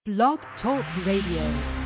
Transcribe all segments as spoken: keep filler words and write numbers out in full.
Blog Talk Radio.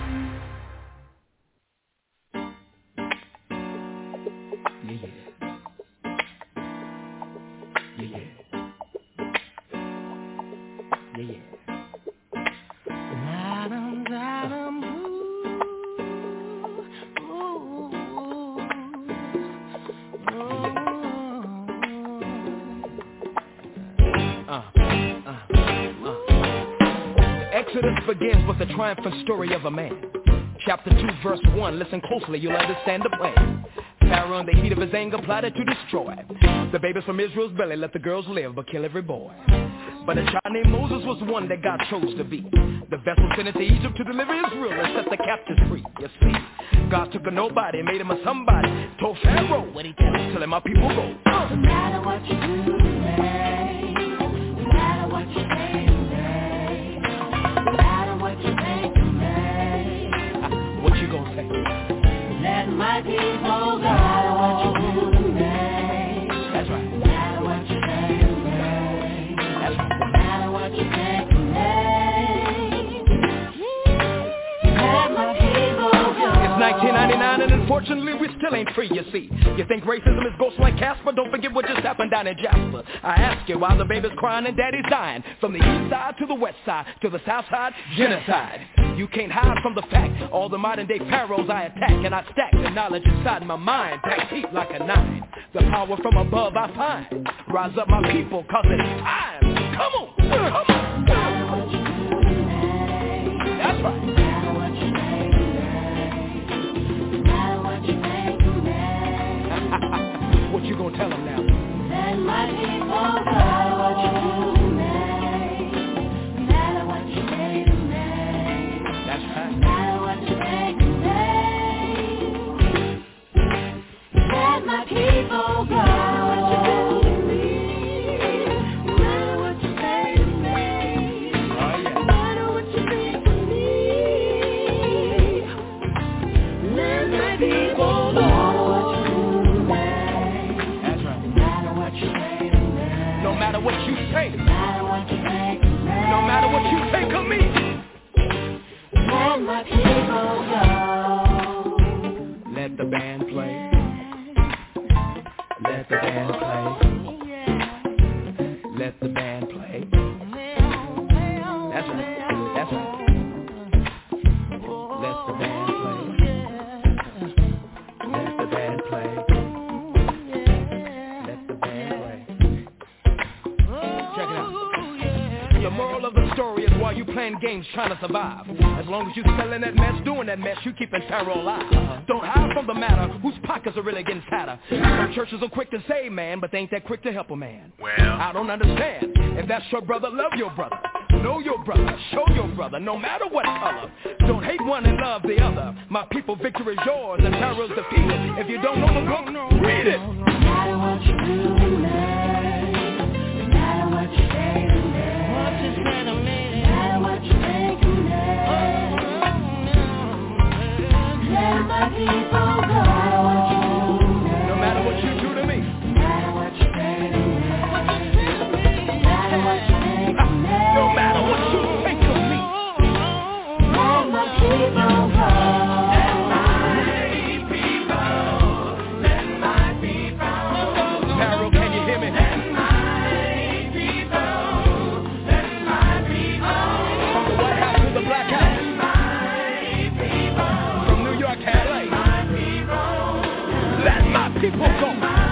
Begins with the triumphant story of a man. Chapter two, verse one, listen closely, you'll understand the plan. Pharaoh in the heat of his anger plotted to destroy the babies from Israel's belly, let the girls live, but kill every boy. But a child named Moses was one that God chose to be the vessel sent into Egypt to deliver Israel and set the captives free. You see, God took a nobody, made him a somebody, told Pharaoh what he told him, telling my people go. Uh. No matter what you do today, no matter what you say, what you gonna say? Let my people go. What you do today. That's right. No matter what you say today. That's right. No matter what you say today. Let my people go. It's nineteen ninety-nine and unfortunately we still ain't free, you see. You think racism is ghosts like Casper? Don't forget what just happened down in Jasper. I ask you, why the baby's crying and daddy's dying? From the east side to the west side, to the south side, genocide. You can't hide from the fact, all the modern day pharaohs I attack, and I stack the knowledge inside my mind, packed deep like a nine. The power from above I find. Rise up my people, cause it's time. Come on, come on. That's right. What you gonna tell them now? Let my people go. What you do today, no matter what you say today. That's right. No matter what you say today. Let my people go. What you do to me, no matter what you say to me. Oh, yeah. No matter what you think to me. Let my people go. No matter what you say, no matter what you think, no matter what you think of me, let my people go. Let the band play. Let the band play. Let the band play. That's right. That's right. Let the band play. Let the band play. The moral of the story is while you playing games trying to survive, as long as you selling that mess, doing that mess, you keeping Pharaoh alive. Uh-huh. Don't hide from the matter, whose pockets are really getting fatter. Some churches are quick to say man, but they ain't that quick to help a man. Well, I don't understand. If that's your brother, love your brother. Know your brother, show your brother, no matter what color. Don't hate one and love the other. My people, victory is yours and Pharaoh's defeated. If you don't know the book, read it. No matter what you do, man. No matter what you say to me. What you say to me. No matter what you think to me. Let my people go. No matter what you do to me. No matter what you say to me. No matter what you think to me. No matter what you think of me. Let my people go. Let my people. Let my people. Pharaoh, can you hear me? Let my people. Let my people. From the White House to the Black House. Let my people. From New York to L A. Let my people. Let my people go.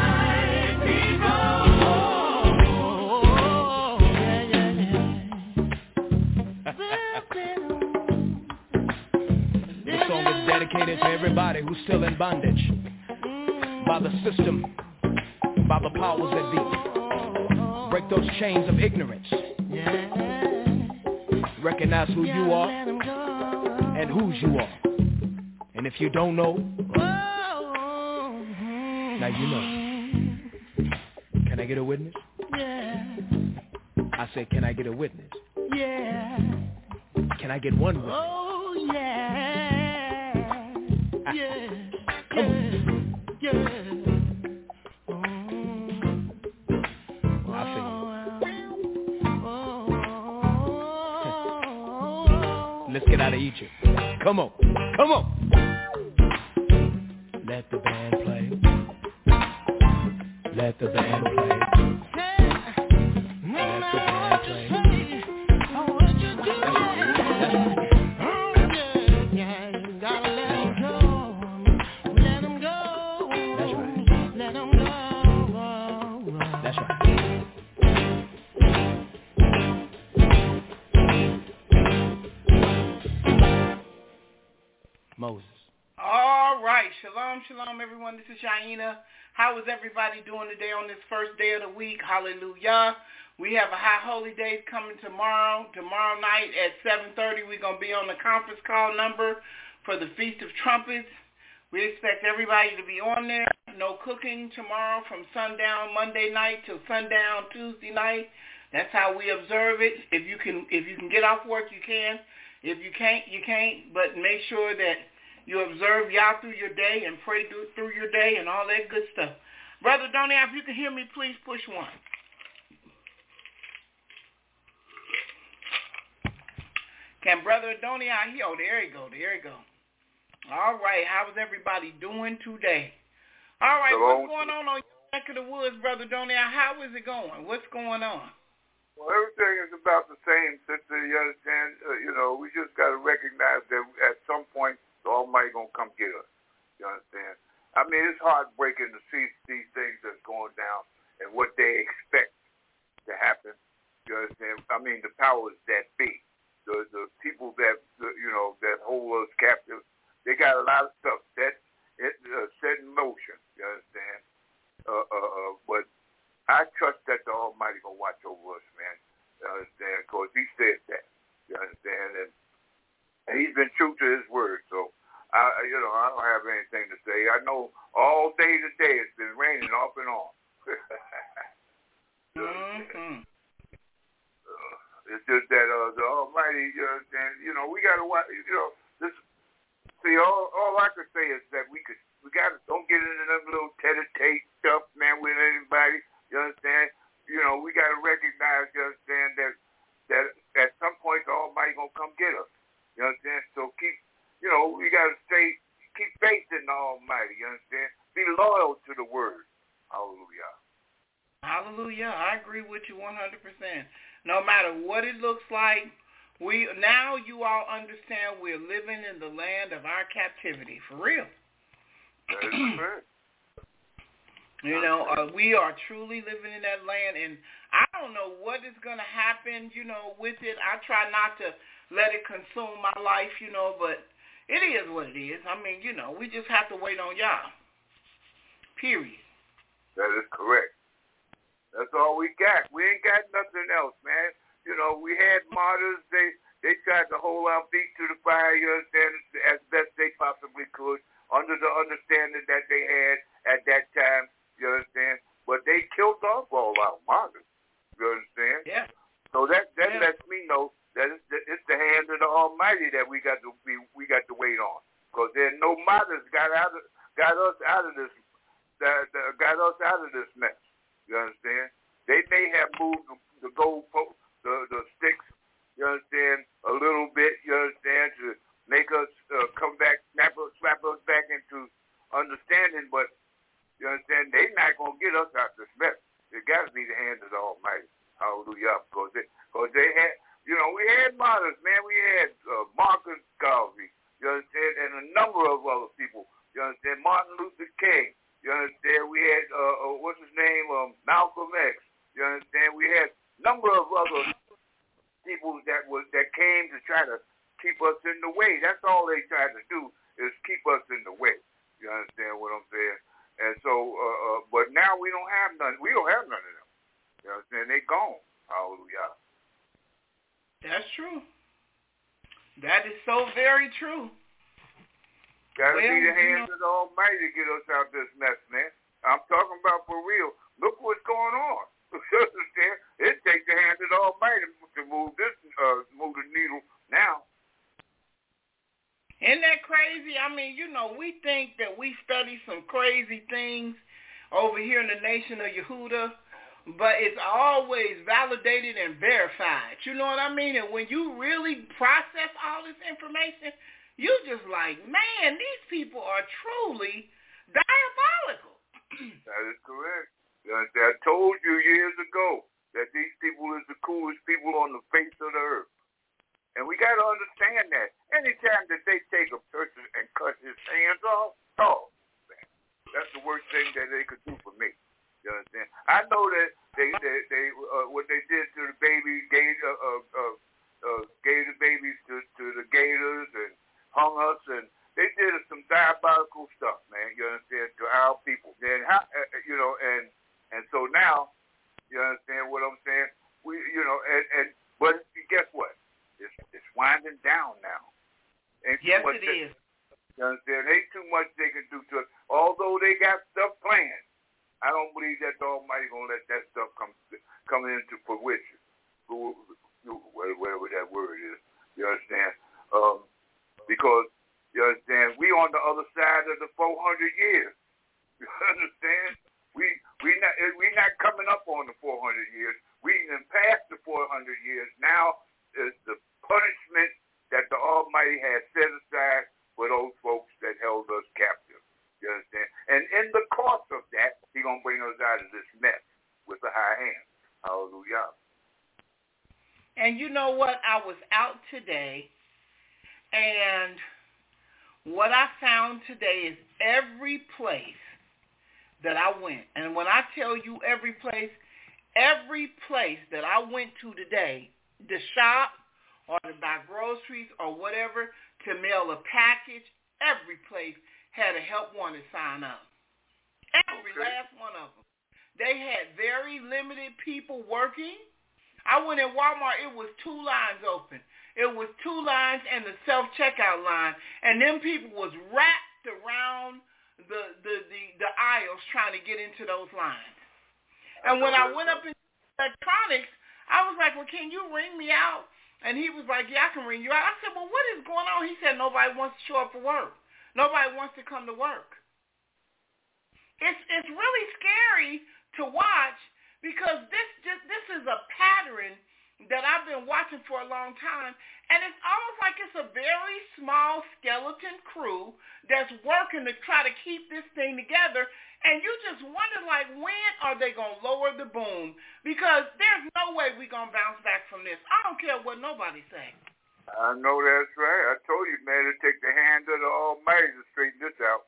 Dedicated to everybody who's still in bondage by the system, by the powers that be. Break those chains of ignorance. Recognize who you are and whose you are. And if you don't know, now you know. Can I get a witness? I said, can I get a witness? Can I get one witness? Oh, yeah. Yeah, yeah, yeah. Well, I feel you. Let's get out of Egypt. Come on. Come on. Let the band play. Let the band play. Moses. All right. Shalom, shalom, everyone. This is Shaina. How is everybody doing today on this first day of the week? Hallelujah. We have a High Holy Days coming tomorrow. Tomorrow night at seven thirty, we're going to be on the conference call number for the Feast of Trumpets. We expect everybody to be on there. No cooking tomorrow from sundown Monday night till sundown Tuesday night. That's how we observe it. If you can, if you can get off work, you can. If you can't, you can't. But make sure that you observe Yah through your day and pray through, through your day and all that good stuff. Brother Donnie, if you can hear me, please push one. Can Brother Donnie hear? Oh, there you go. There you go. All right. How is everybody doing today? All right. Hello. What's going on on your neck of the woods, Brother Donnie? How is it going? What's going on? Well, everything is about the same, sister. You understand? Uh, you know, we just got to recognize that at some point, the Almighty going to come get us. You understand? I mean, it's heartbreaking to see these things that's going down and what they expect to happen. You understand? I mean, the powers that be, the the people that, the, you know, that hold us captive, they got a lot of stuff that it uh, set in motion. You understand? Uh, uh, uh, but I trust that the Almighty going to watch over us, man. You understand? Because he said that. You understand? And And he's been true to his word, so I, you know, I don't have anything to say. I know all day today it's been raining off and on. mm-hmm. uh, it's just that uh, the Almighty, uh, and you know, we got to watch. You know, this. See, all all I could say is that we could, we got to don't get into them little tete-a-tete stuff, man, with anybody. You understand? You know, we got to recognize, you understand, that that at some point the Almighty gonna come get us. You understand? So keep, you know, we got to stay, keep faith in the Almighty. You understand? Be loyal to the word. Hallelujah. Hallelujah. I agree with you one hundred percent. No matter what it looks like, we now you all understand we're living in the land of our captivity. For real. That is correct. You know, uh, we are truly living in that land, and I don't know what is going to happen, you know, with it. I try not to let it consume my life, you know, but it is what it is. I mean, you know, we just have to wait on y'all. Period. That is correct. That's all we got. We ain't got nothing else, man. You know, we had martyrs. They they tried to hold our feet to the fire, you understand, as best they possibly could, under the understanding that they had at that time, you understand. But they killed off all our martyrs, you understand? Yeah. So that, that yeah. lets me know that it's the, it's the hand of the Almighty that we got to be we got to wait on, because there no martyrs got out of, got us out of this that, that got us out of this mess. You understand? They may have moved the, the goal the the sticks. You understand? A little bit. You understand, to make us uh, come back, snap us, slap us back into understanding. But you understand? They not gonna get us out of this mess. It got to be the hand of the Almighty. Hallelujah. Because they, cause they had. You know, we had martyrs, man. We had uh, Marcus Garvey, you understand, and a number of other people. You understand? Martin Luther King. You understand? We had, uh, uh, what's his name? Um, Malcolm X. You understand? We had a number of other people that was that came to try to keep us in the way. That's all they tried to do, is keep us in the way. You understand what I'm saying? And so, uh, uh, but now we don't have none. We don't have none of them. You understand? They gone. Hallelujah. That's true. That is so very true. Got to well, be the hands you know, of the Almighty to get us out of this mess, man. I'm talking about for real. Look what's going on. It takes the hands of the Almighty to move this, uh, move the needle now. Isn't that crazy? I mean, you know, we think that we study some crazy things over here in the nation of Yehuda, but it's always validated and verified. You know what I mean? And when you really process all this information, you just like, man, these people are truly diabolical. That is correct. I told you years ago that these people is the coolest people on the face of the earth. And we got to understand that. Anytime that they take a person and cut his hands off, oh, man, that's the worst thing that they could do for me. You understand? I know that they, they, they uh, what they did to the baby, gave, uh, uh, uh, uh, gave the babies to, to the gators and hung us, and they did some diabolical stuff, man. You understand? To our people. Then, how, uh, you know, and and so now, you understand what I'm saying? We, you know, and, and but guess what? It's it's winding down now. Ain't yes, it they, is. You understand? Ain't too much they can do to us. Although they got stuff planned, I don't believe that the Almighty gonna let that stuff come come into fruition, whatever that word is. You understand? Um, because you understand, we on the other side of the four hundred years. You understand? We we not we not coming up on the four hundred years. We even passed the four hundred years. Now is the punishment that the Almighty has set aside for those folks that held us captive. You understand? And in the course of that, He's going to bring us out of this mess with a high hand. Hallelujah. And you know what? I was out today, and what I found today is every place that I went. And when I tell you every place, every place that I went to today, to shop or to buy groceries or whatever, to mail a package, every place had a help wanted sign up. Every last one of them. They had very limited people working. I went in Walmart, it was two lines open. It was two lines and the self-checkout line. And them people was wrapped around the, the, the, the aisles trying to get into those lines. And when I went up in electronics, I was like, well, can you ring me out? And he was like, yeah, I can ring you out. I said, well, what is going on? He said, nobody wants to show up for work. Nobody wants to come to work. It's it's really scary to watch because this just, this is a pattern that I've been watching for a long time, and it's almost like it's a very small skeleton crew that's working to try to keep this thing together, and you just wonder, like, when are they going to lower the boom? Because there's no way we're going to bounce back from this. I don't care what nobody says. I know that's right. I told you, man, to take the hand of the Almighty to straighten this out.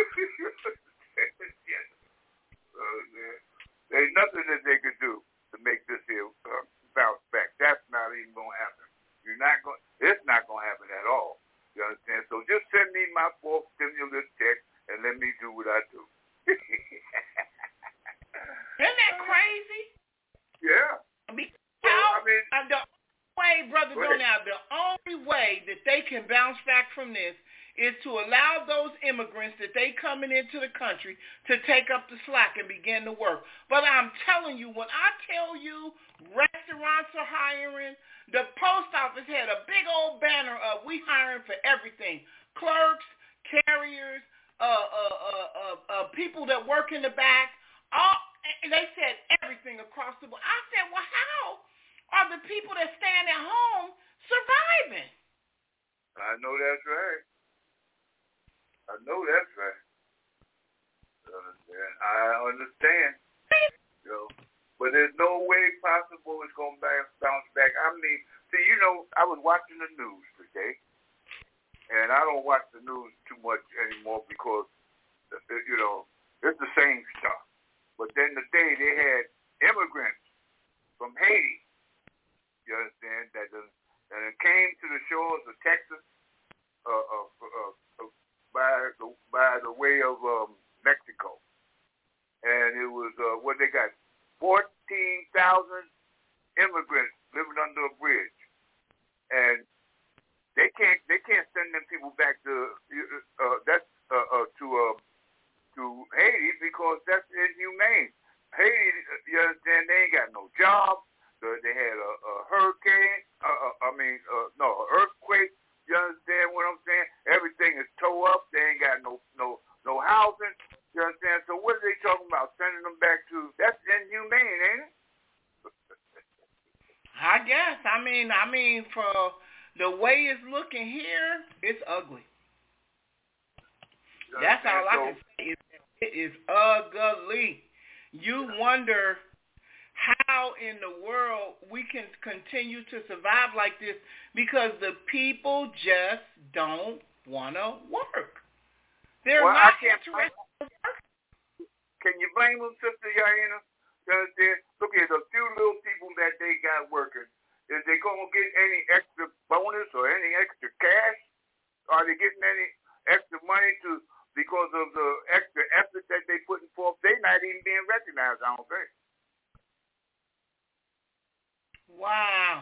Yes. Uh, there's nothing that they could do to make this here uh, bounce back. That's not even going to happen. You're not going. It's not going to happen at all. You understand? So just send me my fourth stimulus check and let me do what I do. Isn't that crazy? Yeah. Because well, I mean, uh, the only way, Brother Donald, the only way that they can bounce back from this is to allow those immigrants that they coming into the country to take up the slack and begin to work. But I'm telling you, when I tell you restaurants are hiring, the post office had a big old banner of we hiring for everything. Clerks, carriers, uh, uh, uh, uh, uh, people that work in the back, all, they said everything across the board. I said, well, how are the people that stand at home surviving? I know that's right. I know that's right. Uh, I understand. You know, but there's no way possible it's going to bounce back. I mean, see, you know, I was watching the news today, and I don't watch the news too much anymore because, you know, it's the same stuff. But then today they had immigrants from Haiti, you understand, that, that came to the shores of Texas, uh, uh, uh, uh, by the by the way of um, Mexico, and it was uh, what they got fourteen thousand immigrants living under a bridge, and they can't they can't send them people back to uh, that's uh, uh, to uh, to Haiti because that's inhumane. Haiti, you understand, they ain't got no job. They had a, a hurricane. Uh, I mean, uh, no, an earthquake. You understand what I'm saying? Everything is tore up. They ain't got no no no housing. You understand? So what are they talking about? Sending them back to? That's inhumane, ain't it? mean, I mean, for the way it's looking here, it's ugly. That's all I can say. Is it is ugly. You wonder how in the world we can continue to survive like this because the people just don't want to work. They're well, not I can't interested in work. Can you blame them, Sister Yaina? Look at the few little people that they got working. Is they going to get any extra bonus or any extra cash? Are they getting any extra money to because of the extra effort that they putting forth? They're not even being recognized, I don't think. Wow.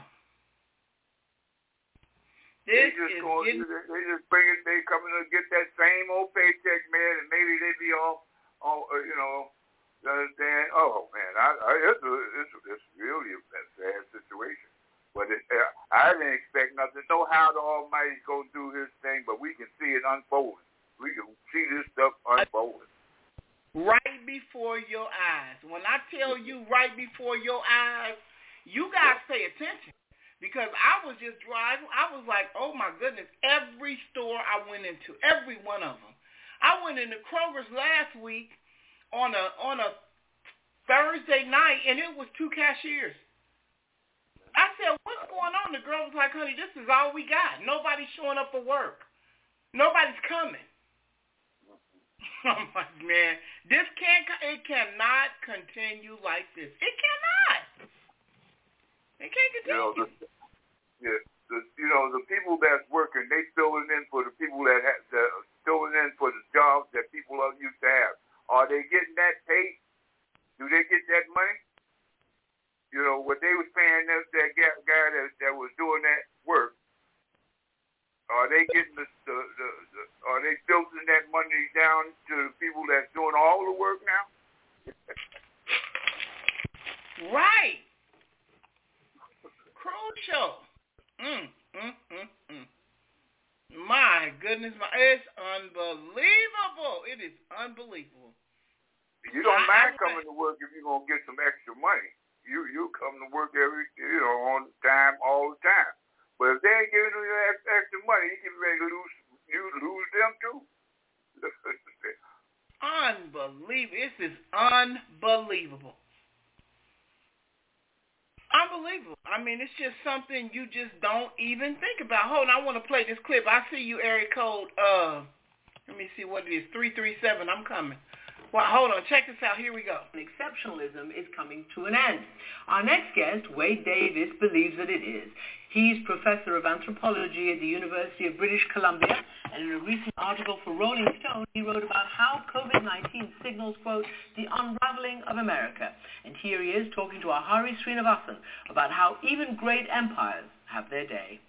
This they just is going, getting... they just bring it. They coming to get that same old paycheck, man, and maybe they be all, all uh, you know. You understand? Oh man, I, I, it's, a, it's, it's really a sad situation. But it, uh, I didn't expect nothing. Know how the Almighty's gonna do His thing, but we can see it unfolding. We can see this stuff unfolding right before your eyes. When I tell you right before your eyes, you guys pay attention because I was just driving. I was like, oh my goodness! Every store I went into, every one of them. I went into Kroger's last week on a on a Thursday night, and it was two cashiers. I said, what's going on? The girl was like, honey, this is all we got. Nobody's showing up for work. Nobody's coming. I'm like, man, this can't, it cannot continue like this. It cannot. It can't continue. You know, the, yeah, the, you know, the people that's working, they filling in for the people that have, the, filling in for the jobs that people are used to have. Are they getting that pay? Do they get that money? You know, what they was paying that, that guy that, that was doing that work, are they getting the, the, the, the, are they filtering that money down to the people that's doing all the work now? Right. Crucial. Mm, mm, mm, mm. My goodness, my, it's unbelievable. It is unbelievable. You don't I, mind I, coming to work if you're going to get some extra money. You you come to work every, you know, on time, all the time. But if they ain't giving you that extra money, you get ready to lose, you lose them too. Unbelievable. This is unbelievable. Unbelievable. I mean, it's just something you just don't even think about. Hold on, I want to play this clip. I see you, area code, uh, let me see what it is, three three seven. I'm coming. Well, hold on. Check this out. Here we go. Exceptionalism is coming to an end. Our next guest, Wade Davis, believes that it is. He's professor of anthropology at the University of British Columbia, and in a recent article for Rolling Stone, he wrote about how COVID nineteen signals, quote, the unraveling of America. And here he is talking to our Hari Srinivasan about how even great empires have their day.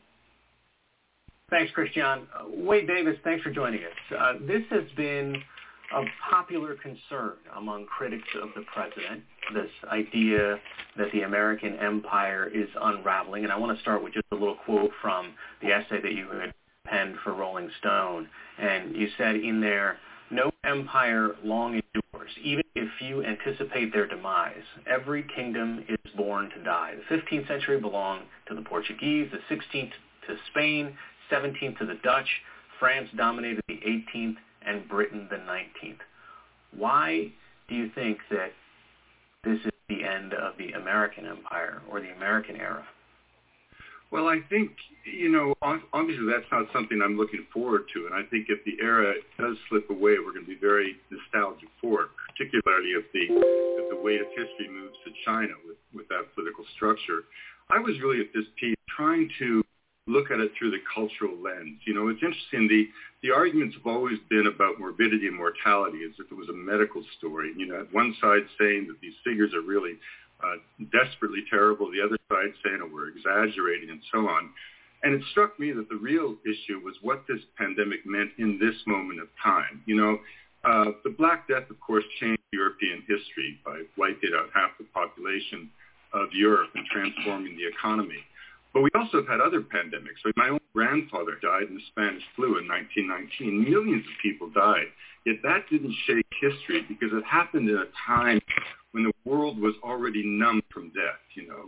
Thanks, Christian. Uh, Wade Davis, thanks for joining us. Uh, this has been a popular concern among critics of the president, this idea that the American empire is unraveling. And I want to start with just a little quote from the essay that you had penned for Rolling Stone. And you said in there, no empire long endures, even if you anticipate their demise. Every kingdom is born to die. The fifteenth century belonged to the Portuguese, the sixteenth to Spain, seventeenth to the Dutch, France dominated the eighteenth, and Britain the nineteenth. Why do you think that this is the end of the American empire or the American era? Well, I think, you know, obviously that's not something I'm looking forward to. And I think if the era does slip away, we're going to be very nostalgic for it, particularly if the if the weight of history moves to China with, with that political structure. I was really at this piece trying to look at it through the cultural lens. You know, it's interesting. The, the arguments have always been about morbidity and mortality as if it was a medical story. You know, one side saying that these figures are really uh, desperately terrible, the other side saying, oh, we're exaggerating and so on. And it struck me that the real issue was what this pandemic meant in this moment of time. You know, uh, the Black Death, of course, changed European history by wiping out half the population of Europe and transforming the economy. But we also have had other pandemics. Like my own grandfather died in the Spanish flu in nineteen nineteen. Millions of people died. Yet that didn't shake history because it happened in a time when the world was already numb from death, you know.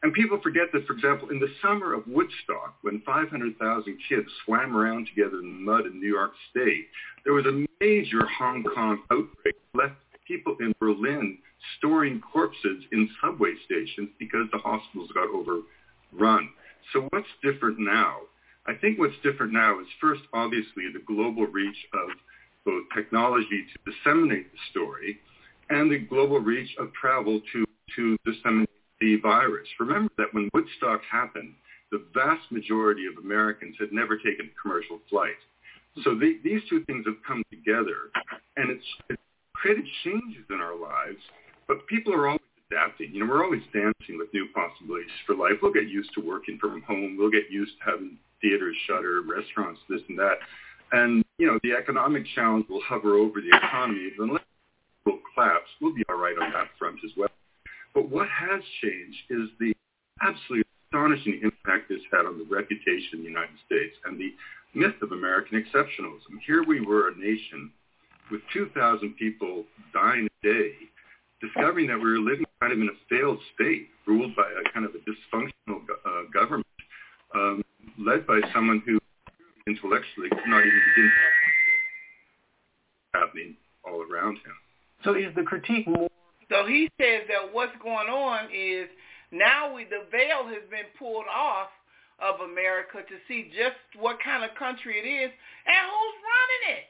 And people forget that, for example, in the summer of Woodstock, when five hundred thousand kids swam around together in the mud in New York State, there was a major Hong Kong outbreak that left people in Berlin storing corpses in subway stations because the hospitals got overrun. So what's different now? I think what's different now is first, obviously, the global reach of both technology to disseminate the story and the global reach of travel to, to disseminate the virus. Remember that when Woodstock happened, the vast majority of Americans had never taken a commercial flight. So the, these two things have come together, and it's, it's created changes in our lives, but people are always adapting. You know, we're always dancing with new possibilities for life. We'll get used to working from home. We'll get used to having theaters shutter, restaurants, this and that. And, you know, the economic challenge will hover over the economy. Unless it will collapse, we'll be all right on that front as well. But what has changed is the absolutely astonishing impact this had on the reputation of the United States and the myth of American exceptionalism. Here we were, a nation with two thousand people dying a day, discovering that we were living kind of in a failed state, ruled by a kind of a dysfunctional uh, government, um, led by someone who intellectually could not even begin to happening all around him. So is the critique more? So he says that what's going on is now we, the veil has been pulled off of America to see just what kind of country it is and who's running it.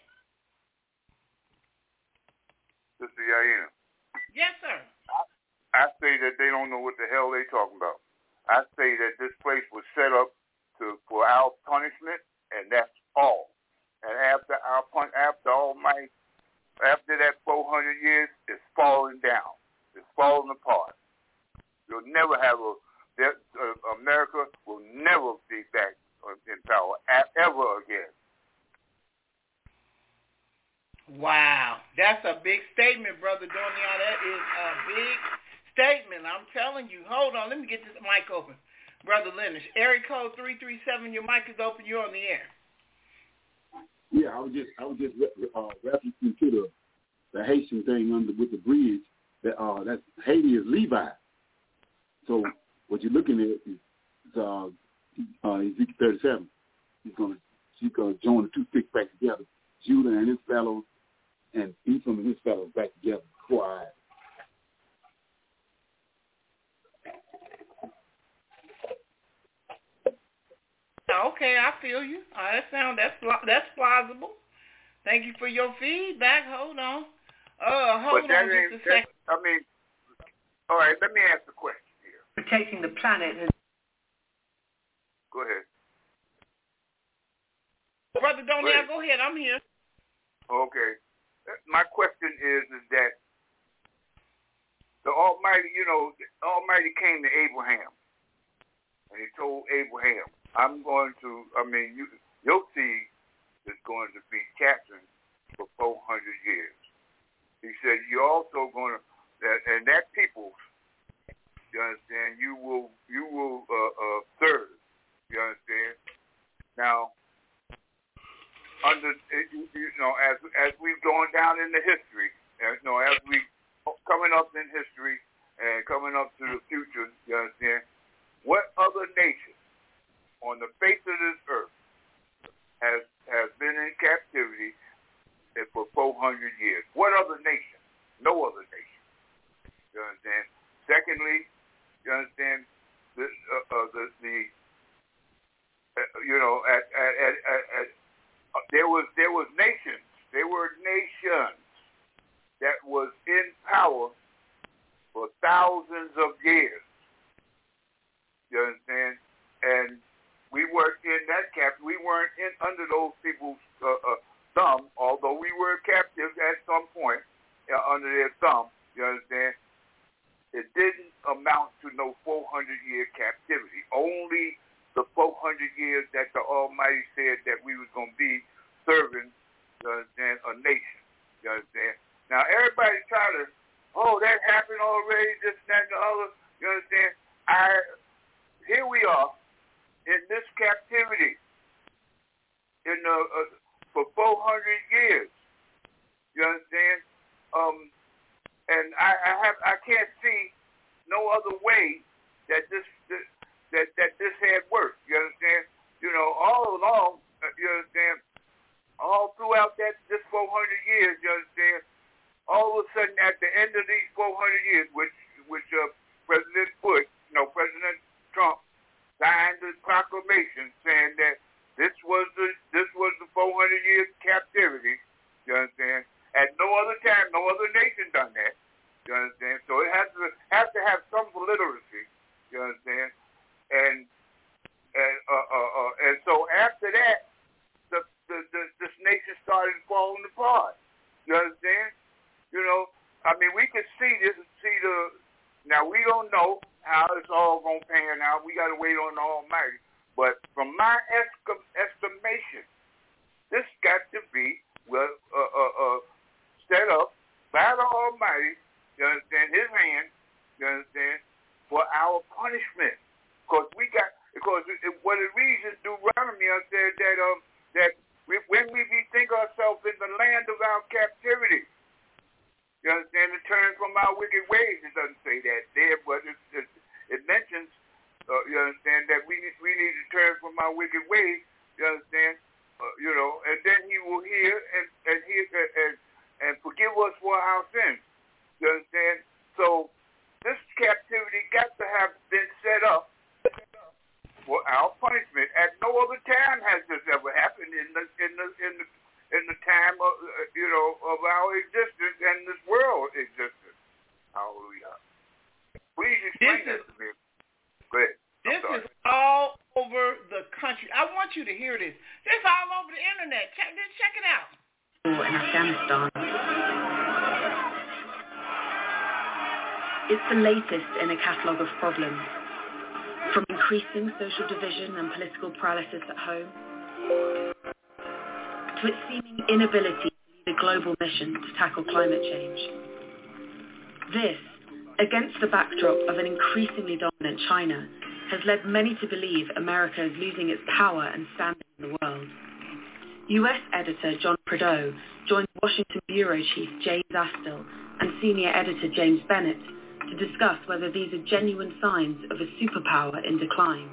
Sister Yaina. Yes, sir. I, I say that they don't know what the hell they're talking about. I say that this place was set up to for our punishment, and that's all. And after our pun, after Almighty, after that four hundred years, it's falling down. It's falling apart. You'll never have a, that, uh, America will never be back in power ever again. Wow. That's a big statement, Brother Donier. That is a big statement. I'm telling you. Hold on. Let me get this mic open. Brother Lennox. Area code three three seven. Your mic is open. You're on the air. Yeah, I was just I was just uh, referencing to the the Haitian thing under with the bridge. That uh, that's Haiti is Levi. So what you're looking at is uh, uh, Ezekiel thirty-seven. He's gonna she's gonna join the two sticks back together. Judah and his fellows, and Ephraim and his fellows back together before our eyes. Okay, I feel you. Uh, that sound that's that's plausible. Thank you for your feedback. Hold on. Uh, hold but that on ain't, just a second. I mean, all right. Let me ask a question here. Protecting the planet. And go ahead. Brother Donier, go ahead. I'm here. Okay. My question is, is that the Almighty, you know, the Almighty came to Abraham, and he told Abraham, I'm going to, I mean, you, your seed is going to be captained for four hundred years. He said, you're also going to, that, and that people, you understand, you will, you will uh, uh, serve, you understand? Now, under, you know, as as we've gone down in the history, you know, as we coming up in history and coming up to the future, you understand, what other nation on the face of this earth has has been in captivity for four hundred years? What other nation? No other nation. You understand? Secondly, you understand the uh, uh, the the uh, you know at at at, at, at uh, there was there was nations. There were nations that was in power for thousands of years. You understand? And we weren't in that cap. We weren't in under those people's uh, uh, thumb, although we were captives at some point uh, under their thumb. You understand? It didn't amount to no four hundred year captivity. Only the four hundred years that the Almighty said that we was going to be serving, you understand, a nation. You understand? Now everybody try to, oh, that happened already, this, that, and the other. You understand? I here we are in this captivity in the uh, for four hundred years. You understand? Um, and I, I have I can't see no other way that this, this that that this had worked. You understand? You know, all along, uh, you understand, all throughout that this four hundred years, you understand, all of a sudden at the end of these four hundred years, which which uh, President Bush, no, President Trump signed the proclamation saying that this was the this was the four hundred years captivity. You understand? At no other time, no other nation done that. You understand? So it has to has to have some literacy. You understand? And and uh, uh, uh, and so after that, the, the, the this nation started falling apart. You understand? You know, I mean, we could see this, see the. Now we don't know how it's all gonna pan out. We got to wait on the Almighty. But from my esc- estimation, this got to be well uh, uh, uh, set up by the Almighty. You understand? His hand. You understand? For our punishment. Because we got, because it, it, what it reads in Deuteronomy, I said that um that we, when we bethink ourselves in the land of our captivity, you understand, and turn from our wicked ways. It doesn't say that there, but it it, it mentions, uh, you understand, that we we need to turn from our wicked ways. You understand, uh, you know, and then He will hear and and hear and and forgive us for our sins. You understand? So this captivity got to have been set up for our punishment. At no other time has this ever happened in the in the in the in the time of uh, you know of our existence and this world existence. Hallelujah. Please explain this that to me. Go ahead. This is all over the country. I want you to hear this. This is all over the internet. Check this. Check it out. In Afghanistan. It's the latest in a catalogue of problems. From increasing social division and political paralysis at home, to its seeming inability to lead a global mission to tackle climate change. This, against the backdrop of an increasingly dominant China, has led many to believe America is losing its power and standing in the world. U S editor John Prideaux joined Washington bureau chief James Astle and senior editor James Bennett to discuss whether these are genuine signs of a superpower in decline.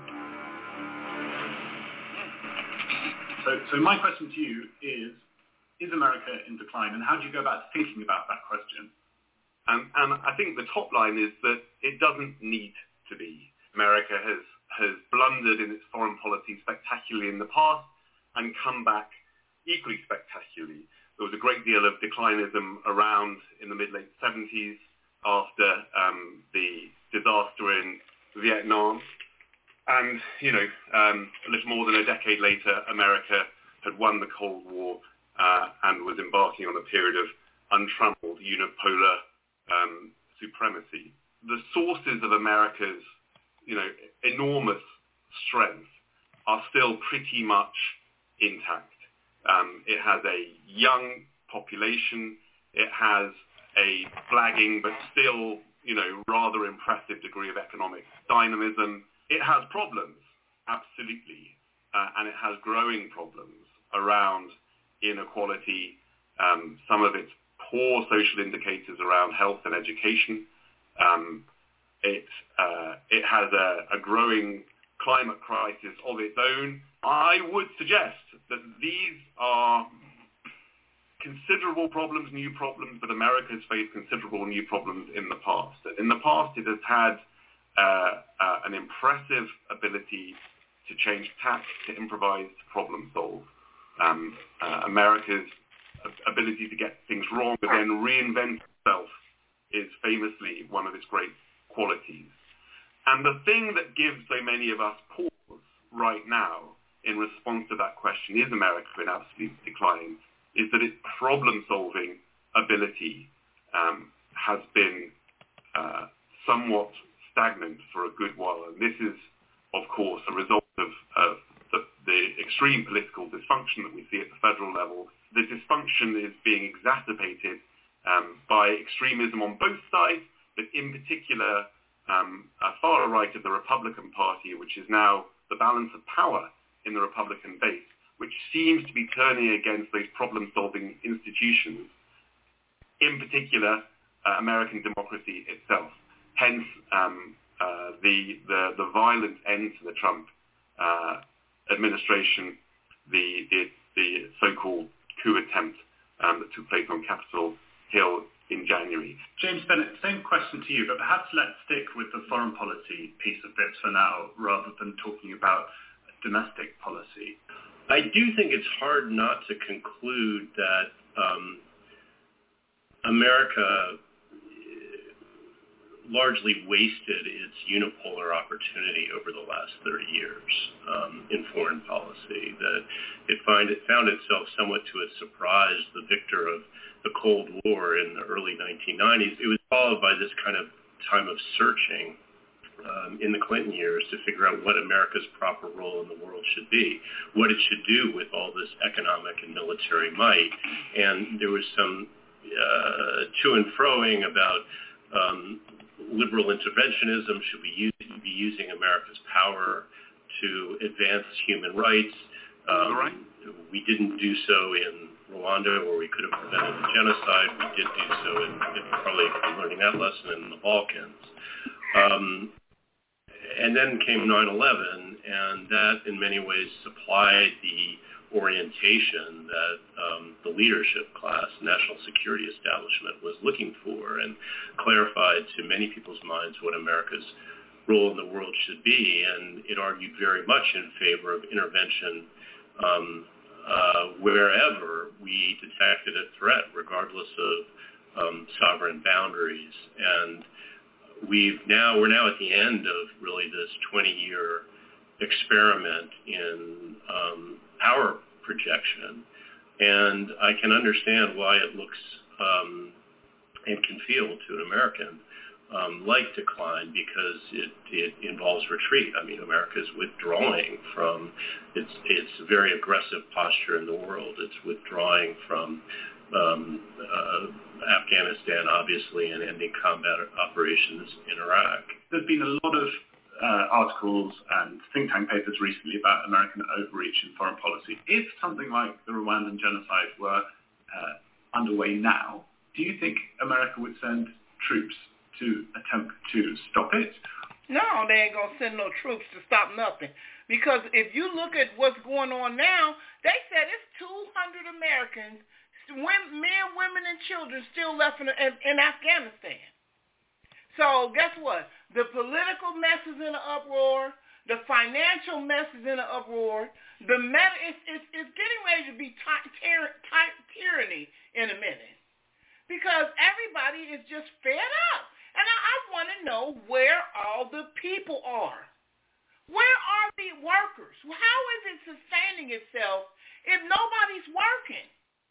So, so my question to you is, is America in decline, and how do you go about thinking about that question? Um, and I think the top line is that it doesn't need to be. America has, has blundered in its foreign policy spectacularly in the past and come back equally spectacularly. There was a great deal of declinism around in the mid-late seventies, after um, the disaster in Vietnam. And, you know, um, a little more than a decade later, America had won the Cold War uh, and was embarking on a period of untrammeled unipolar um, supremacy. The sources of America's, you know, enormous strength are still pretty much intact. Um, it has a young population. It has a flagging but still, you know, rather impressive degree of economic dynamism. It has problems, absolutely, uh, and it has growing problems around inequality, um, some of its poor social indicators around health and education. Um, it uh, it has a, a growing climate crisis of its own. I would suggest that these are considerable problems, new problems, but America has faced considerable new problems in the past. In the past, it has had uh, uh, an impressive ability to change tack, to improvise, to problem solve. Um, uh, America's ability to get things wrong but then reinvent itself is famously one of its great qualities. And the thing that gives so many of us pause right now in response to that question, is America in absolute decline, is that its problem-solving ability um, has been uh, somewhat stagnant for a good while. And this is, of course, a result of, of the, the extreme political dysfunction that we see at the federal level. The dysfunction is being exacerbated um, by extremism on both sides, but in particular, um, a far right of the Republican Party, which is now the balance of power in the Republican base, which seems to be turning against those problem-solving institutions, in particular, uh, American democracy itself. Hence, um, uh, the, the the violent end to the Trump uh, administration, the, the the so-called coup attempt um, that took place on Capitol Hill in January. James Bennett, same question to you, but perhaps let's stick with the foreign policy piece of this for now, rather than talking about domestic policy. I do think it's hard not to conclude that um, America largely wasted its unipolar opportunity over the last thirty years um, in foreign policy, that it, find, it found itself somewhat to its surprise the victor of the Cold War in the early nineteen nineties. It was followed by this kind of time of searching um, in the Clinton years to figure out what America's proper role in the world should be, what it should do with all this economic and military might. And there was some uh, to and froing about um, liberal interventionism. Should we use, be using America's power to advance human rights? Um, right. We didn't do so in Rwanda, where we could have prevented the genocide. We did do so in, in probably learning that lesson in the Balkans. Um, and then came nine eleven, and that in many ways supplied the orientation that um, the leadership class, national security establishment, was looking for, and clarified to many people's minds what America's role in the world should be. And it argued very much in favor of intervention um, uh, wherever we detected a threat, regardless of um, sovereign boundaries. And we've now we're now at the end of really this twenty-year experiment in um, power projection, and I can understand why it looks um, and can feel to an American um, like decline, because it, it involves retreat. I mean, America is withdrawing from its its very aggressive posture in the world. It's withdrawing from um, uh, Afghanistan, obviously, and ending combat operations in Iraq. There's been a lot of uh, articles and think tank papers recently about American overreach in foreign policy. If something like the Rwandan genocide were uh, underway now, do you think America would send troops to attempt to stop it? No, they ain't going to send no troops to stop nothing. Because if you look at what's going on now, they said it's two hundred Americans, men, women, and children still left in, in, in Afghanistan. So guess what? The political mess is in an uproar. The financial mess is in an uproar. The met, it's, it's, it's getting ready to be ty- tyr- ty- tyranny in a minute. Because everybody is just fed up. And I, I want to know where all the people are. Where are the workers? How is it sustaining itself if nobody's working?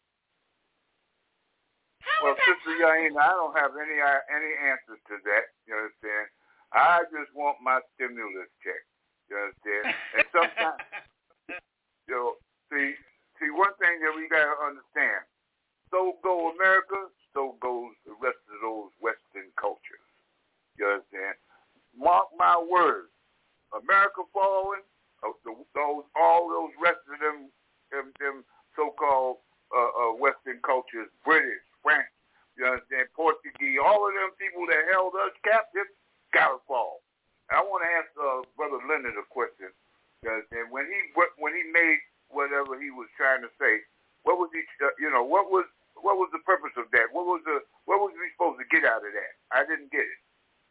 How well, is that Sister Yaina, I don't have any uh, any answers to that. You understand? I just want my stimulus check. You understand? And sometimes, you know, see, see, one thing that we got to understand, so go America, so goes the rest of those Western cultures. You understand? Mark my words. America falling, uh, the, those all those rest of them, them, them so-called uh, uh, Western cultures, British, French, you understand, Portuguese, all of them people that held us captive, gotta fall. And I want to ask uh, Brother Leonard a question. You understand? When he when he made whatever he was trying to say, what was he? Uh, you know, what was what was the purpose of that? What was the what was we supposed to get out of that? I didn't get it.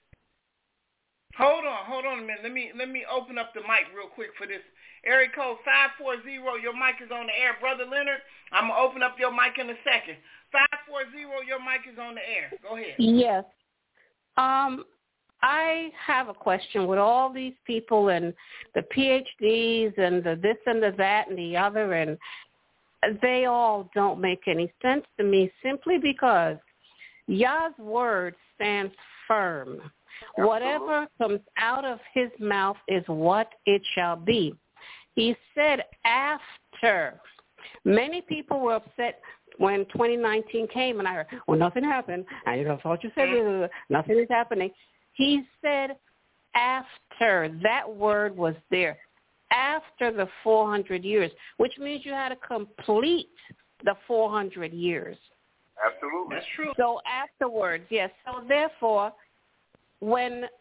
Hold on, hold on a minute. Let me let me open up the mic real quick for this. Area code five four zero, your mic is on the air. Brother Leonard, I'm going to open up your mic in a second. five four zero, your mic is on the air. Go ahead. Yes. Um, I have a question. With all these people and the P H Ds and the this and the that and the other, and they all don't make any sense to me, simply because Yah's word stands firm. Absolutely. Whatever comes out of his mouth is what it shall be. He said after. Many people were upset when twenty nineteen came, and I heard, well, nothing happened. I you know, thought you said uh, nothing is happening. He said after. That word was there. After the four hundred years, which means you had to complete the four hundred years. Absolutely. That's true. So afterwards, yes. So therefore, when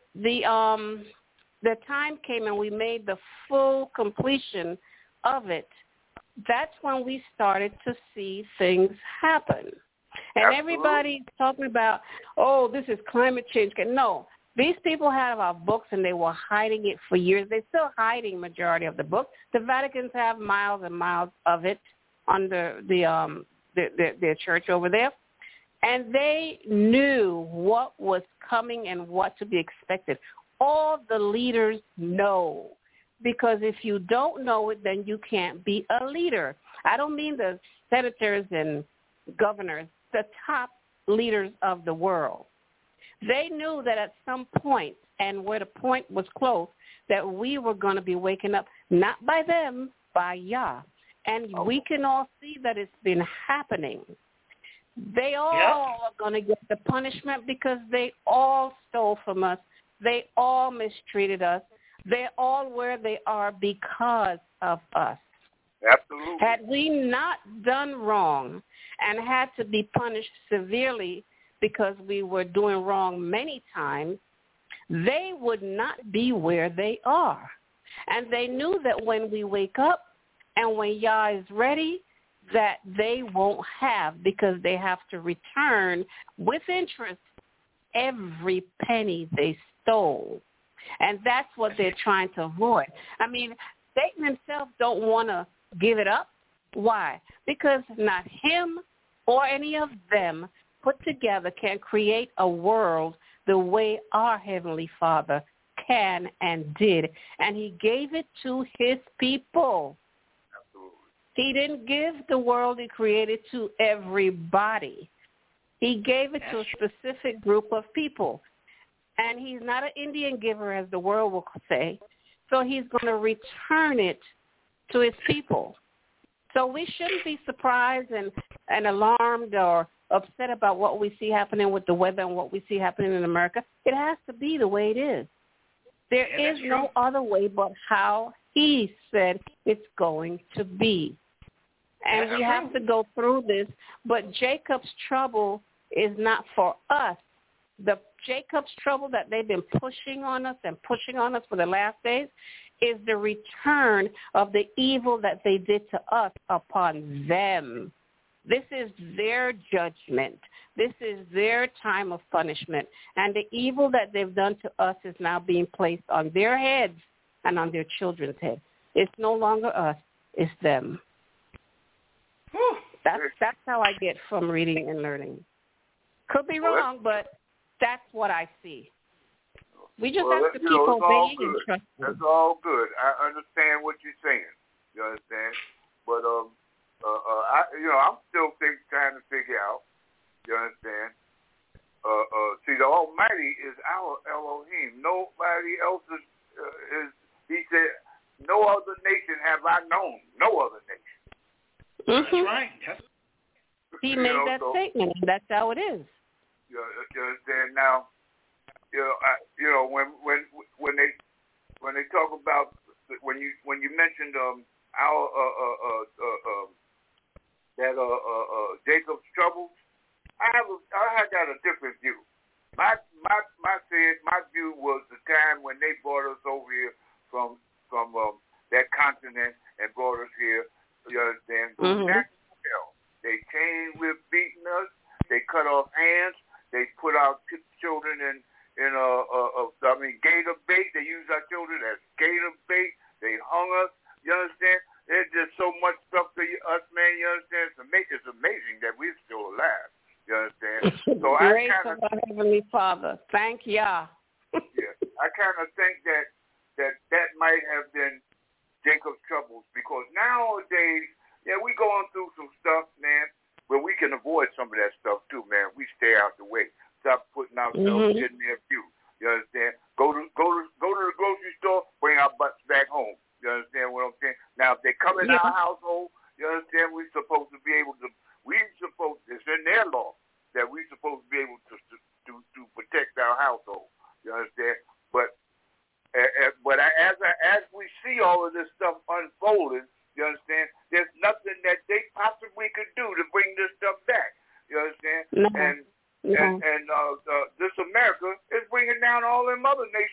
the um, the time came and we made the full completion of it, that's when we started to see things happen. And Absolutely. everybody's talking about, oh, this is climate change. No, these people have our books and they were hiding it for years. They're still hiding majority of the book. The Vaticans have miles and miles of it under the um the, the, their church over there. And they knew what was coming and what to be expected. All the leaders know, because if you don't know it, then you can't be a leader. I don't mean the senators and governors, the top leaders of the world. They knew that at some point, and where the point was close, that we were going to be waking up, not by them, by Yah. And oh. we can all see that it's been happening. They all yep. are going to get the punishment because they all stole from us. They all mistreated us. They're all where they are because of us. Absolutely. Had we not done wrong and had to be punished severely because we were doing wrong many times, they would not be where they are. And they knew that when we wake up and when Yah is ready, that they won't have, because they have to return with interest every penny they stole. And that's what they're trying to avoid. I mean, Satan himself don't want to give it up. Why? Because not him or any of them put together can create a world the way our Heavenly Father can and did. And he gave it to his people. He didn't give the world he created to everybody. He gave it to a specific group of people. And he's not an Indian giver, as the world will say. So he's going to return it to his people. So we shouldn't be surprised and, and alarmed or upset about what we see happening with the weather and what we see happening in America. It has to be the way it is. There yeah, is no other way but how he said it's going to be. And we have to go through this. But Jacob's trouble is not for us. The Jacob's trouble that they've been pushing on us and pushing on us for the last days is the return of the evil that they did to us upon them. This is their judgment. This is their time of punishment. And the evil that they've done to us is now being placed on their heads and on their children's heads. It's no longer us. It's them. That's that's how I get from reading and learning. Could be wrong, but that's what I see. We just well, have to keep know, obeying and trusting. That's all good. I understand what you're saying. You understand? But um, uh, uh, I, you know, I'm still think, trying to figure out. You understand? Uh, uh, see, the Almighty is our Elohim. Nobody else is. Uh, is he said, "No other nation have I known. No other nation." Mm-hmm. That's right. That's, he made know, that so, statement. And that's how it is. You, you understand? Now, you know, I, you know, when when when they when they talk about when you when you mentioned um our uh uh uh, uh, uh that uh, uh uh Jacob's troubles, I have a, I got a different view. My my my said my view was the time when they brought us over here from from um, that continent and brought us here. You understand? Mm-hmm. They came with beating us. They cut off hands. They put our t- children in in a, a, a I mean gator bait. They used our children as gator bait. They hung us. You understand? There's just so much stuff to us, man. You understand? It's amazing, it's amazing that we're still alive. You understand? So Grace I kind of of our Heavenly Father. Thank Yah. yeah, I kind of think that that that might have been Jacob's troubles, because nowadays, yeah, we going through some stuff, man, where we can avoid some of that stuff too, man. We stay out the way. Stop putting ourselves mm-hmm. in their view. You understand? Go to go to go to the grocery store, bring our butts back home. You understand what I'm saying? Now, if they come in yeah. our household, you understand, we're supposed to be able to. We supposed it's in their law that we're supposed to be able to to to, to protect our household. You understand? But Uh, uh, but I, as I, as we see all of this stuff unfolding, you understand, there's nothing that they possibly could do to bring this stuff back. You understand? No. And no. and, and uh, uh, this America is bringing down all them other nations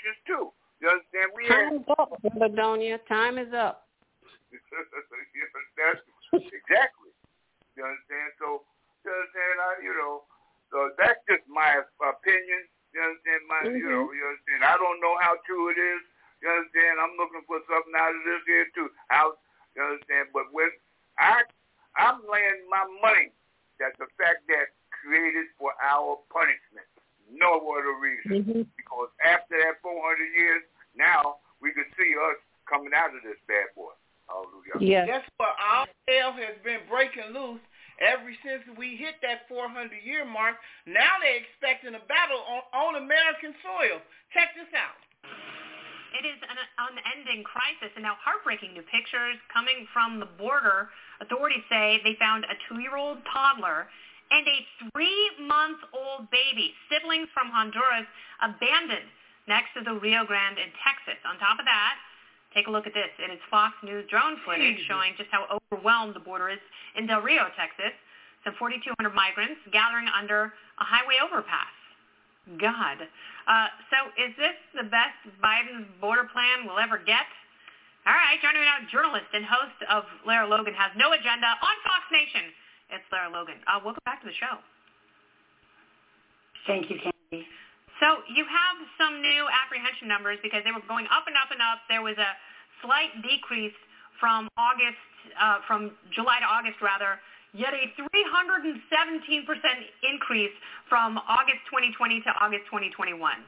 Ladonia. Time is up. That's exactly. You understand? So, you understand? I, you know, so that's just my opinion. You understand? My, mm-hmm. you know, you understand? I don't know how true it is. You understand? I'm looking for something out of this here too. How, you understand? But when I, I'm laying my money that the fact that created for our punishment, no other reason. Mm-hmm. Because after that four hundred years, now we can see us coming out of this bad boy. Hallelujah. Yes. That's what all hell has been breaking loose ever since we hit that four hundred year mark. Now they're expecting a battle on, on American soil. Check this out. It is an unending crisis, and now heartbreaking new pictures coming from the border. Authorities say they found a two-year-old toddler and a three-month-old baby, siblings from Honduras, abandoned next to the Rio Grande in Texas. On top of that, take a look at this. It is Fox News drone footage showing just how overwhelmed the border is in Del Rio, Texas. Some forty-two hundred migrants gathering under a highway overpass. God. Uh, so is this the best Biden's border plan we'll ever get? All right, joining me now, journalist and host of Lara Logan Has No Agenda on Fox Nation. It's Lara Logan. Uh, welcome back to the show. Thank you, Candy. So you have some new apprehension numbers because they were going up and up and up. There was a slight decrease from August, uh, from July to August rather, yet a three hundred seventeen percent increase from August twenty twenty to August twenty twenty-one.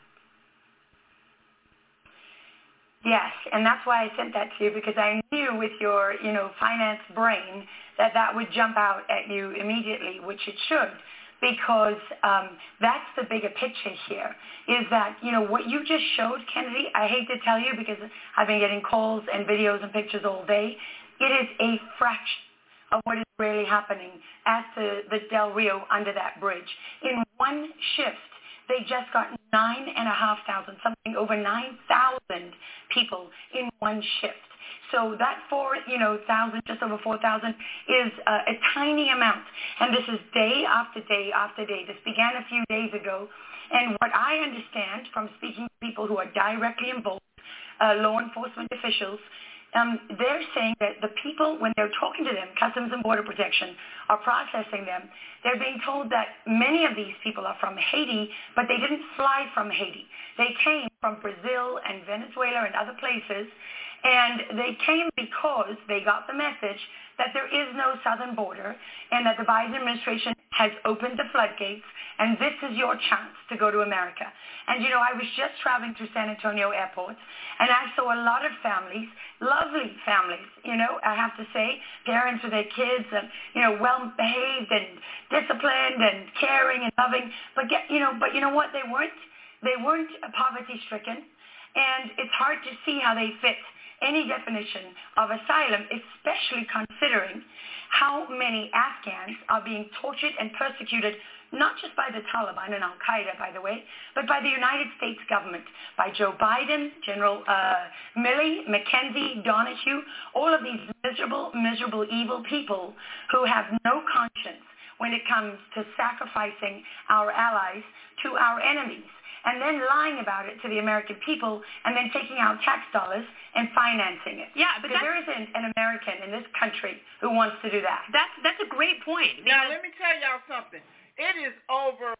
Yes, and that's why I sent that to you, because I knew with your, you know, finance brain that that would jump out at you immediately, which it should, because um, that's the bigger picture here, is that, you know, what you just showed, Kennedy, I hate to tell you because I've been getting calls and videos and pictures all day, it is a fraction of what is really happening at the, the Del Rio under that bridge. In one shift, they just got nine and a half thousand, something over nine thousand people in one shift. So that four, you know, thousand, just over four thousand is a, a tiny amount. And this is day after day after day. This began a few days ago. And what I understand from speaking to people who are directly involved, uh, law enforcement officials, Um, they're saying that the people, when they're talking to them, Customs and Border Protection, are processing them, they're being told that many of these people are from Haiti, but they didn't fly from Haiti. They came from Brazil and Venezuela and other places, and they came because they got the message that there is no southern border and that the Biden administration has opened the floodgates, and this is your chance to go to America. And, you know, I was just traveling through San Antonio Airport, and I saw a lot of families, lovely families, you know, I have to say, parents with their kids, and, you know, well-behaved and disciplined and caring and loving. But, get, you know, but you know what? They weren't. They weren't poverty-stricken, and it's hard to see how they fit any definition of asylum, especially considering how many Afghans are being tortured and persecuted, not just by the Taliban and Al-Qaeda, by the way, but by the United States government, by Joe Biden, General uh, Milley, McKenzie, Donahue, all of these miserable, miserable, evil people who have no conscience when it comes to sacrificing our allies to our enemies, and then lying about it to the American people, and then taking out tax dollars and financing it. Yeah, but there isn't an American in this country who wants to do that. That's that's a great point. Now, let me tell y'all something. It is over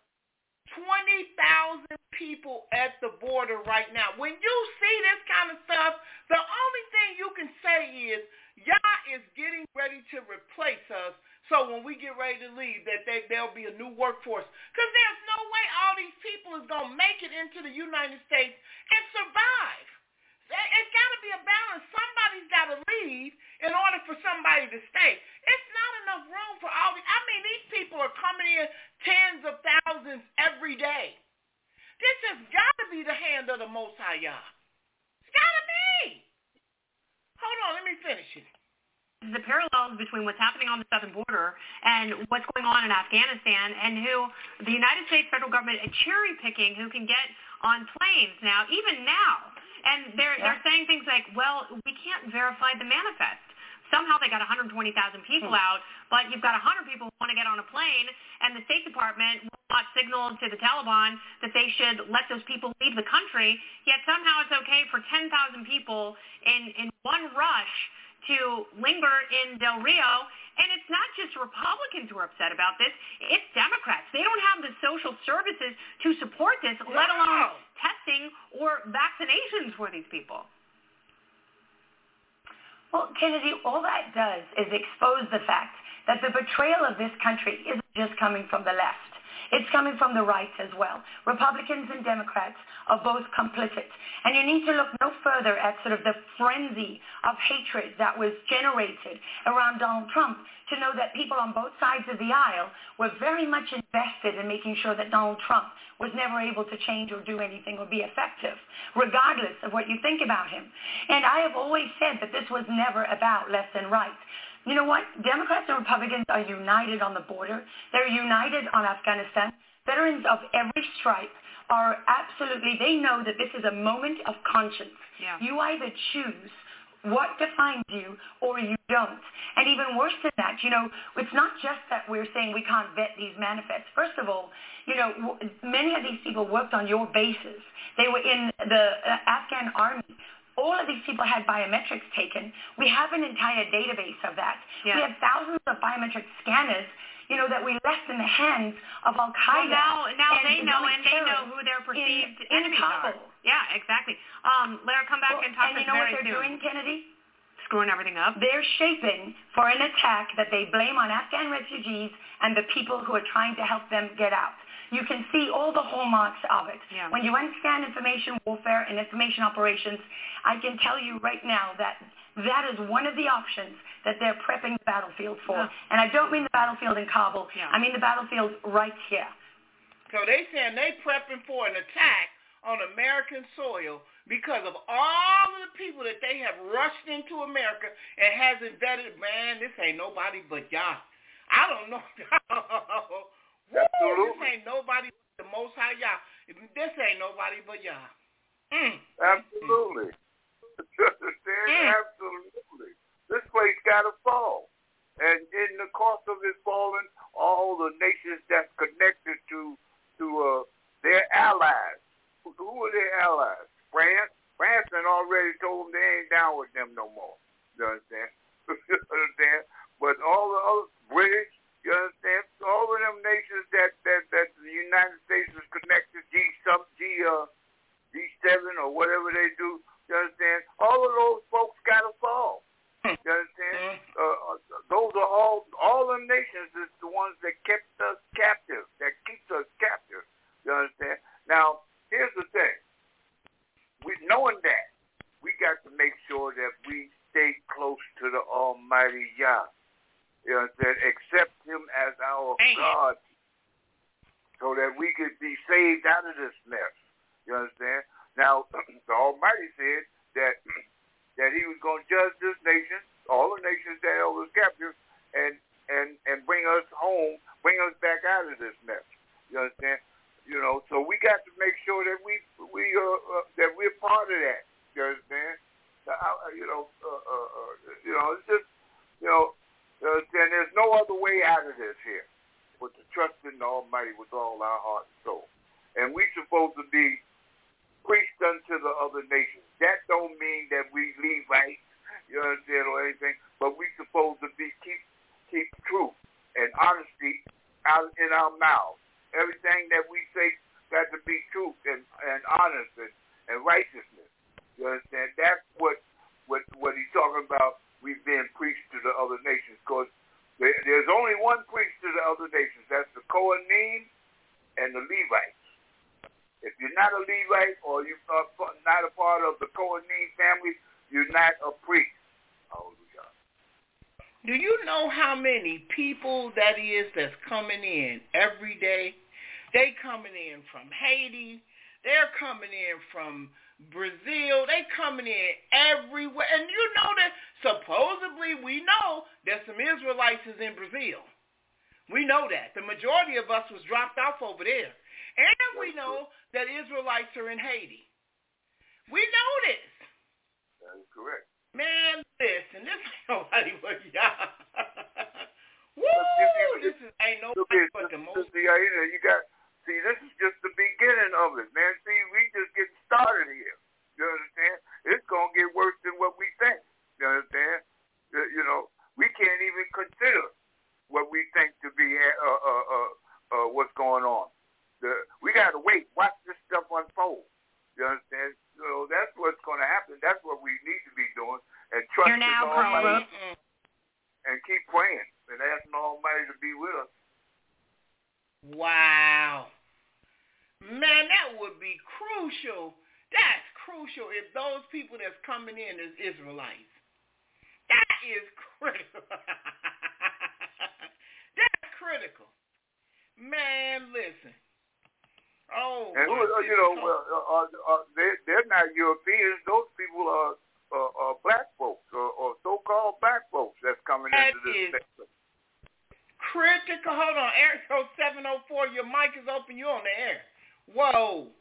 twenty thousand people at the border right now. When you see this kind of stuff, the only thing you can say is, y'all is getting ready to replace us. So when we get ready to leave, that they, there'll be a new workforce. Because there's no way all these people is going to make it into the United States and survive. It's got to be a balance. Somebody's got to leave in order for somebody to stay. It's not enough room for all these. I mean, these people are coming in tens of thousands every day. This has got to be the hand of the Most High Yah. It's got to be. Hold on, let me finish it. The parallels between what's happening on the southern border and what's going on in Afghanistan, and who the United States federal government is cherry picking who can get on planes now, even now. And they're, yeah. they're saying things like, well, we can't verify the manifest somehow they got one hundred twenty thousand people out, but you've got one hundred people who want to get on a plane, and the State Department will not signal to the Taliban that they should let those people leave the country, yet somehow it's okay for ten thousand people in, in one rush to linger in Del Rio. And it's not just Republicans who are upset about this. It's Democrats. They don't have the social services to support this, let alone testing or vaccinations for these people. Well, Kennedy, all that does is expose the fact that the betrayal of this country isn't just coming from the left. It's coming from the right as well. Republicans and Democrats are both complicit. And you need to look no further at sort of the frenzy of hatred that was generated around Donald Trump to know that people on both sides of the aisle were very much invested in making sure that Donald Trump was never able to change or do anything or be effective, regardless of what you think about him. And I have always said that this was never about left and right. You know what? Democrats and Republicans are united on the border. They're united on Afghanistan. Veterans of every stripe are absolutely, they know that this is a moment of conscience. Yeah. You either choose what defines you or you don't. And even worse than that, you know, it's not just that we're saying we can't vet these manifests. First of all, you know, many of these people worked on your bases. They were in the uh, Afghan army. All of these people had biometrics taken. We have an entire database of that. Yeah. We have thousands of biometric scanners, you know, that we left in the hands of Al-Qaeda. Well, now, now and they know, Islamic and they know terrorists who their perceived in, enemies in Kabul. are. Yeah, exactly. Um, Lara, come back well, and talk and to us you know very what they're soon. doing, Kennedy? Screwing everything up. They're shaping for an attack that they blame on Afghan refugees and the people who are trying to help them get out. You can see all the hallmarks of it. Yeah. When you understand information warfare and information operations, I can tell you right now that that is one of the options that they're prepping the battlefield for. Yeah. And I don't mean the battlefield in Kabul. Yeah. I mean the battlefield right here. So they saying they prepping for an attack on American soil because of all of the people that they have rushed into America and hasn't vetted. Man, this ain't nobody but y'all. I don't know. Woo, this ain't nobody but the Most High Yah. This ain't nobody but Yah. Mm. Absolutely. Mm. Absolutely. This place got to fall. And in the course of it falling, all the nations that's connected to to uh, their allies. Who, who are their allies? France? France had already told them they ain't down with them no more. You understand? You understand? But all the other British, you understand? All of them nations that, that, that the United States is connected, G some G uh G seven or whatever they do, you understand? All of those folks gotta fall. You understand? Uh, those are all all them nations is the ones that kept us captive, that keeps us captive. You understand? Now, here's the thing. We knowing that, we got to make sure that we stay close to the Almighty Yah. You understand? Accept him as our God so that we could be saved out of this mess. You understand? Now, the Almighty said that that he was going to judge this nation, all the nations that held us captive, and, and, and bring us home, bring us back out of this mess. You understand? You know, so we got to make sure that we we uh, uh that we're part of that. You understand? Uh, you know, uh, uh, uh, you know, it's just, you know, you understand? There's no other way out of this here but to trust in the Almighty with all our heart and soul. And we supposed to be preached unto the other nations. That don't mean that we leave right, you understand, or anything, but we supposed to be keep keep truth and honesty out in our mouths. Everything that we say got to be truth and, and honest and, and righteousness. You understand? That's what what what he's talking about. We've been preached to the other nations, because there, there's only one priest to the other nations. That's the Kohanim and the Levites. If you're not a Levite or you're not a part of the Kohanim family, you're not a priest. Hallelujah. Do you know how many people that is that's coming in every day? They coming in from Haiti. They're coming in from Brazil. They coming in everywhere. And you know that supposedly we know that some Israelites is in Brazil. We know that. The majority of us was dropped off over there. And we know that Israelites are in Haiti. We know this. That is correct. Man, listen, this ain't nobody but y'all. Woo! This is, ain't nobody but the most. You got, see, this is just the beginning of it, man. See, we just getting started here. You understand? It's going to get worse than what we think. You understand? You know, we can't even consider what we think to be uh, uh, uh, uh, what's going on. The, we got to wait. Watch this stuff unfold. You understand? So that's what's going to happen. That's what we need to be doing. And trust the Almighty and keep praying and asking the Almighty to be with us. Wow. Man, that would be crucial. That's crucial if those people that's coming in as Israelites. That is critical. That's critical. Man, listen. Oh, and you know, uh, uh, uh, they, they're not Europeans. Those people are, uh, are black folks or, or so-called black folks that's coming that into this sector. Critical. Hold on, Eric. So seven oh four, your mic is open. You're on the air. Whoa.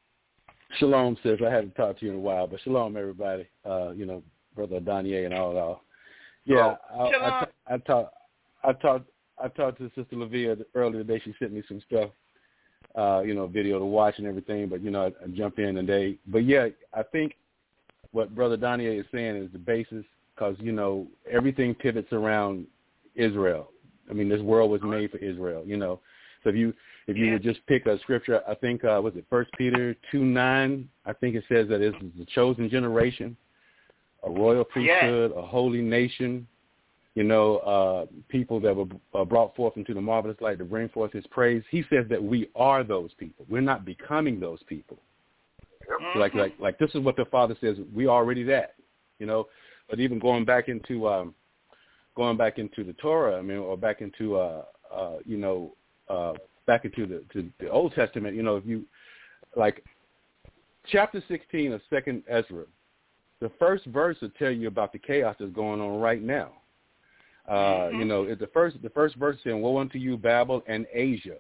Shalom, sis. I haven't talked to you in a while, but shalom, everybody. Uh, you know, Brother Daniel and all. all. Yeah, oh, I, I, t- I talked. I talked. I talked to Sister Lavia earlier today. She sent me some stuff. Uh, you know, video to watch and everything, but, you know, I, I jump in and they, but yeah, I think what Brother Daniel is saying is the basis because, you know, everything pivots around Israel. I mean, this world was made for Israel, you know. So if you, if you yeah. would just pick a scripture, I think, uh, was it First Peter two nine? I think it says that this is the chosen generation, a royal priesthood, yeah. a holy nation, you know, uh, people that were uh, brought forth into the marvelous light to bring forth his praise. He says that we are those people. We're not becoming those people. Mm-hmm. So like, like, like this is what the Father says. We already that, you know. But even going back into, um, going back into the Torah, I mean, or back into, uh, uh, you know, uh, back into the, to the Old Testament, you know, if you, like, chapter sixteen of Second Ezra, the first verse will tell you about the chaos that's going on right now. Uh, mm-hmm. You know, the first the first verse saying, "Woe unto you, Babel and Asia!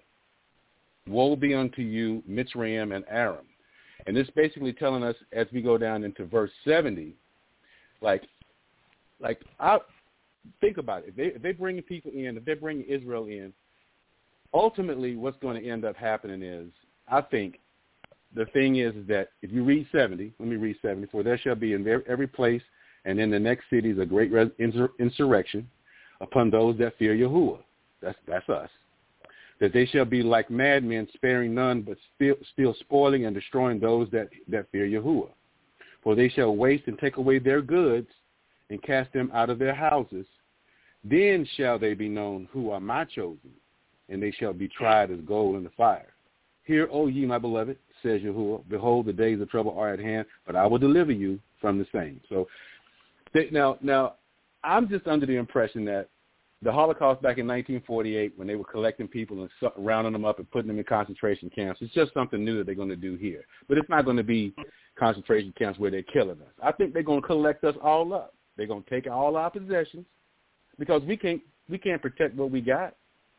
Woe be unto you, Mitzrayim and Aram!" And this basically telling us as we go down into verse seventy, like, like I think about it. If they if they bringing people in, if they're bringing Israel in, ultimately what's going to end up happening is, I think, the thing is, is that if you read seventy, let me read seventy. For there shall be in every place and in the next cities a great res- insur- insurrection. upon those that fear Yahuwah. That's that's us. That they shall be like madmen, sparing none, but still, still spoiling and destroying those that, that fear Yahuwah. For they shall waste and take away their goods and cast them out of their houses. Then shall they be known who are my chosen, and they shall be tried as gold in the fire. Hear, O ye, my beloved, says Yahuwah, behold, the days of trouble are at hand, but I will deliver you from the same. So they, now, now, I'm just under the impression that the Holocaust back in nineteen forty-eight, when they were collecting people and rounding them up and putting them in concentration camps, it's just something new that they're going to do here. But it's not going to be concentration camps where they're killing us. I think they're going to collect us all up. They're going to take all our possessions because we can't we can't protect what we got.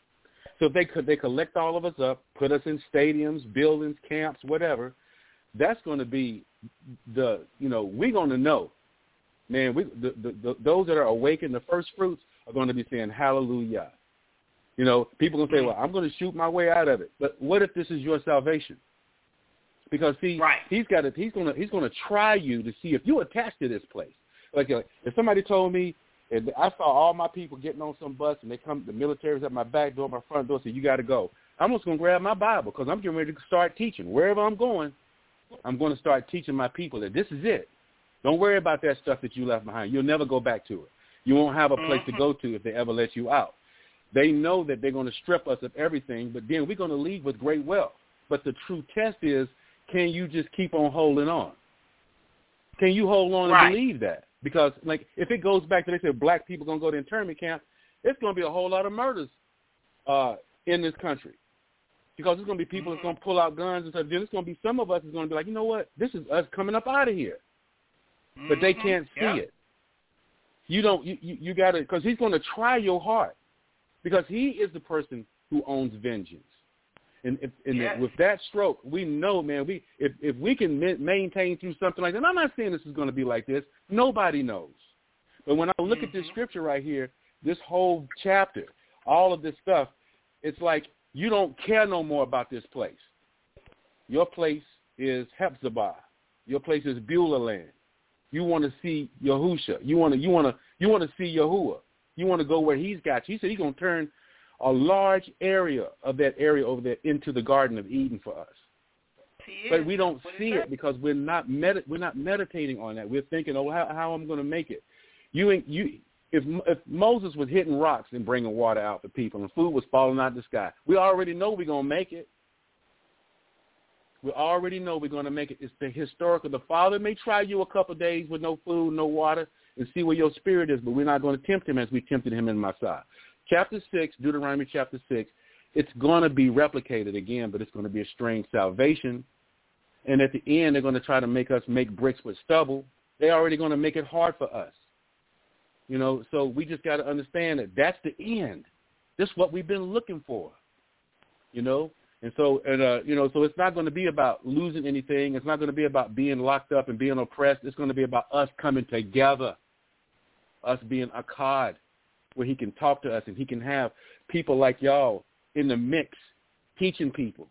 So if they could they collect all of us up, put us in stadiums, buildings, camps, whatever, that's going to be the, you know, we're going to know. Man, we, the, the, the, those that are awakened, the first fruits, are going to be saying hallelujah. You know, people are going to say, well, I'm going to shoot my way out of it. But what if this is your salvation? Because, see, right. he's got to, he's going to he's going to try you to see if you're attached to this place. Like, uh, if somebody told me, if I saw all my people getting on some bus and they come, the military's at my back door, my front door, say, you got to go. I'm just going to grab my Bible because I'm getting ready to start teaching. Wherever I'm going, I'm going to start teaching my people that this is it. Don't worry about that stuff that you left behind. You'll never go back to it. You won't have a place to go to if they ever let you out. They know that they're going to strip us of everything, but then we're going to leave with great wealth. But the true test is, can you just keep on holding on? Can you hold on right. and believe that? Because, like, if it goes back to, they say black people going to go to internment camp, it's going to be a whole lot of murders uh, in this country. Because there's going to be people that's going to pull out guns and stuff. Then it's going to be some of us that's going to be like, you know what? This is us coming up out of here. But they can't see yeah. it. You don't. You you, you got to, because he's going to try your heart, because he is the person who owns vengeance. And, if, and yes. with that stroke, we know, man. We if if we can ma- maintain through something like that. And I'm not saying this is going to be like this. Nobody knows. But when I look mm-hmm. at this scripture right here, this whole chapter, all of this stuff, it's like you don't care no more about this place. Your place is Hephzibah. Your place is Beulah land. You want to see Yahusha. You want to you want to you want to see Yahuwah. You want to go where he's got you. He said he's going to turn a large area of that area over there into the Garden of Eden for us. But we don't see it because we're not med- we're not meditating on that. We're thinking, oh, how, how I'm going to make it. You you if if Moses was hitting rocks and bringing water out for people and food was falling out of the sky, we already know we're going to make it. We already know we're going to make it. It's the historical. The Father may try you a couple of days with no food, no water, and see where your spirit is, but we're not going to tempt him as we tempted him in Massah. Chapter six, Deuteronomy chapter six, it's going to be replicated again, but it's going to be a strange salvation. And at the end, they're going to try to make us make bricks with stubble. They're already going to make it hard for us. You know, so we just got to understand that that's the end. This is what we've been looking for, you know. And so, and uh, you know, so it's not going to be about losing anything. It's not going to be about being locked up and being oppressed. It's going to be about us coming together, us being akkad, where he can talk to us and he can have people like y'all in the mix teaching people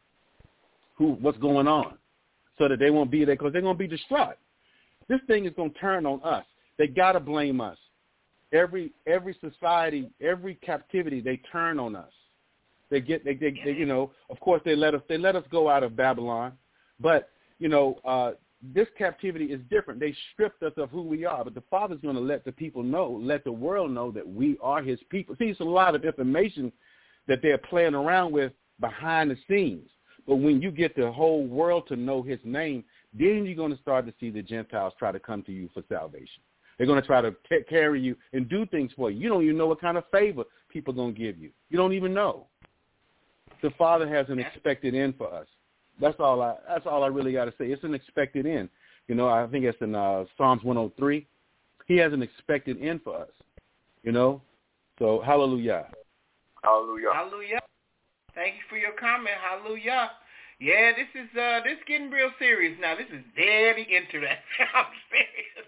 who what's going on so that they won't be there because they're going to be distraught. This thing is going to turn on us. They got to blame us. Every every society, every captivity, they turn on us. They get, they, they, they, you know, of course they let us, they let us go out of Babylon, but, you know, uh, this captivity is different. They stripped us of who we are, but the Father's going to let the people know, let the world know that we are his people. See, it's a lot of information that they're playing around with behind the scenes, but when you get the whole world to know his name, then you're going to start to see the Gentiles try to come to you for salvation. They're going to try to t- carry you and do things for you. You don't even know what kind of favor people are going to give you. You don't even know. The Father has an expected end for us. That's all I. That's all I really got to say. It's an expected end. You know, I think it's in uh, Psalms one oh three. He has an expected end for us. You know, so hallelujah. Hallelujah. Hallelujah. Thank you for your comment. Hallelujah. Yeah, this is uh, this getting real serious now. This is very interesting. I'm serious.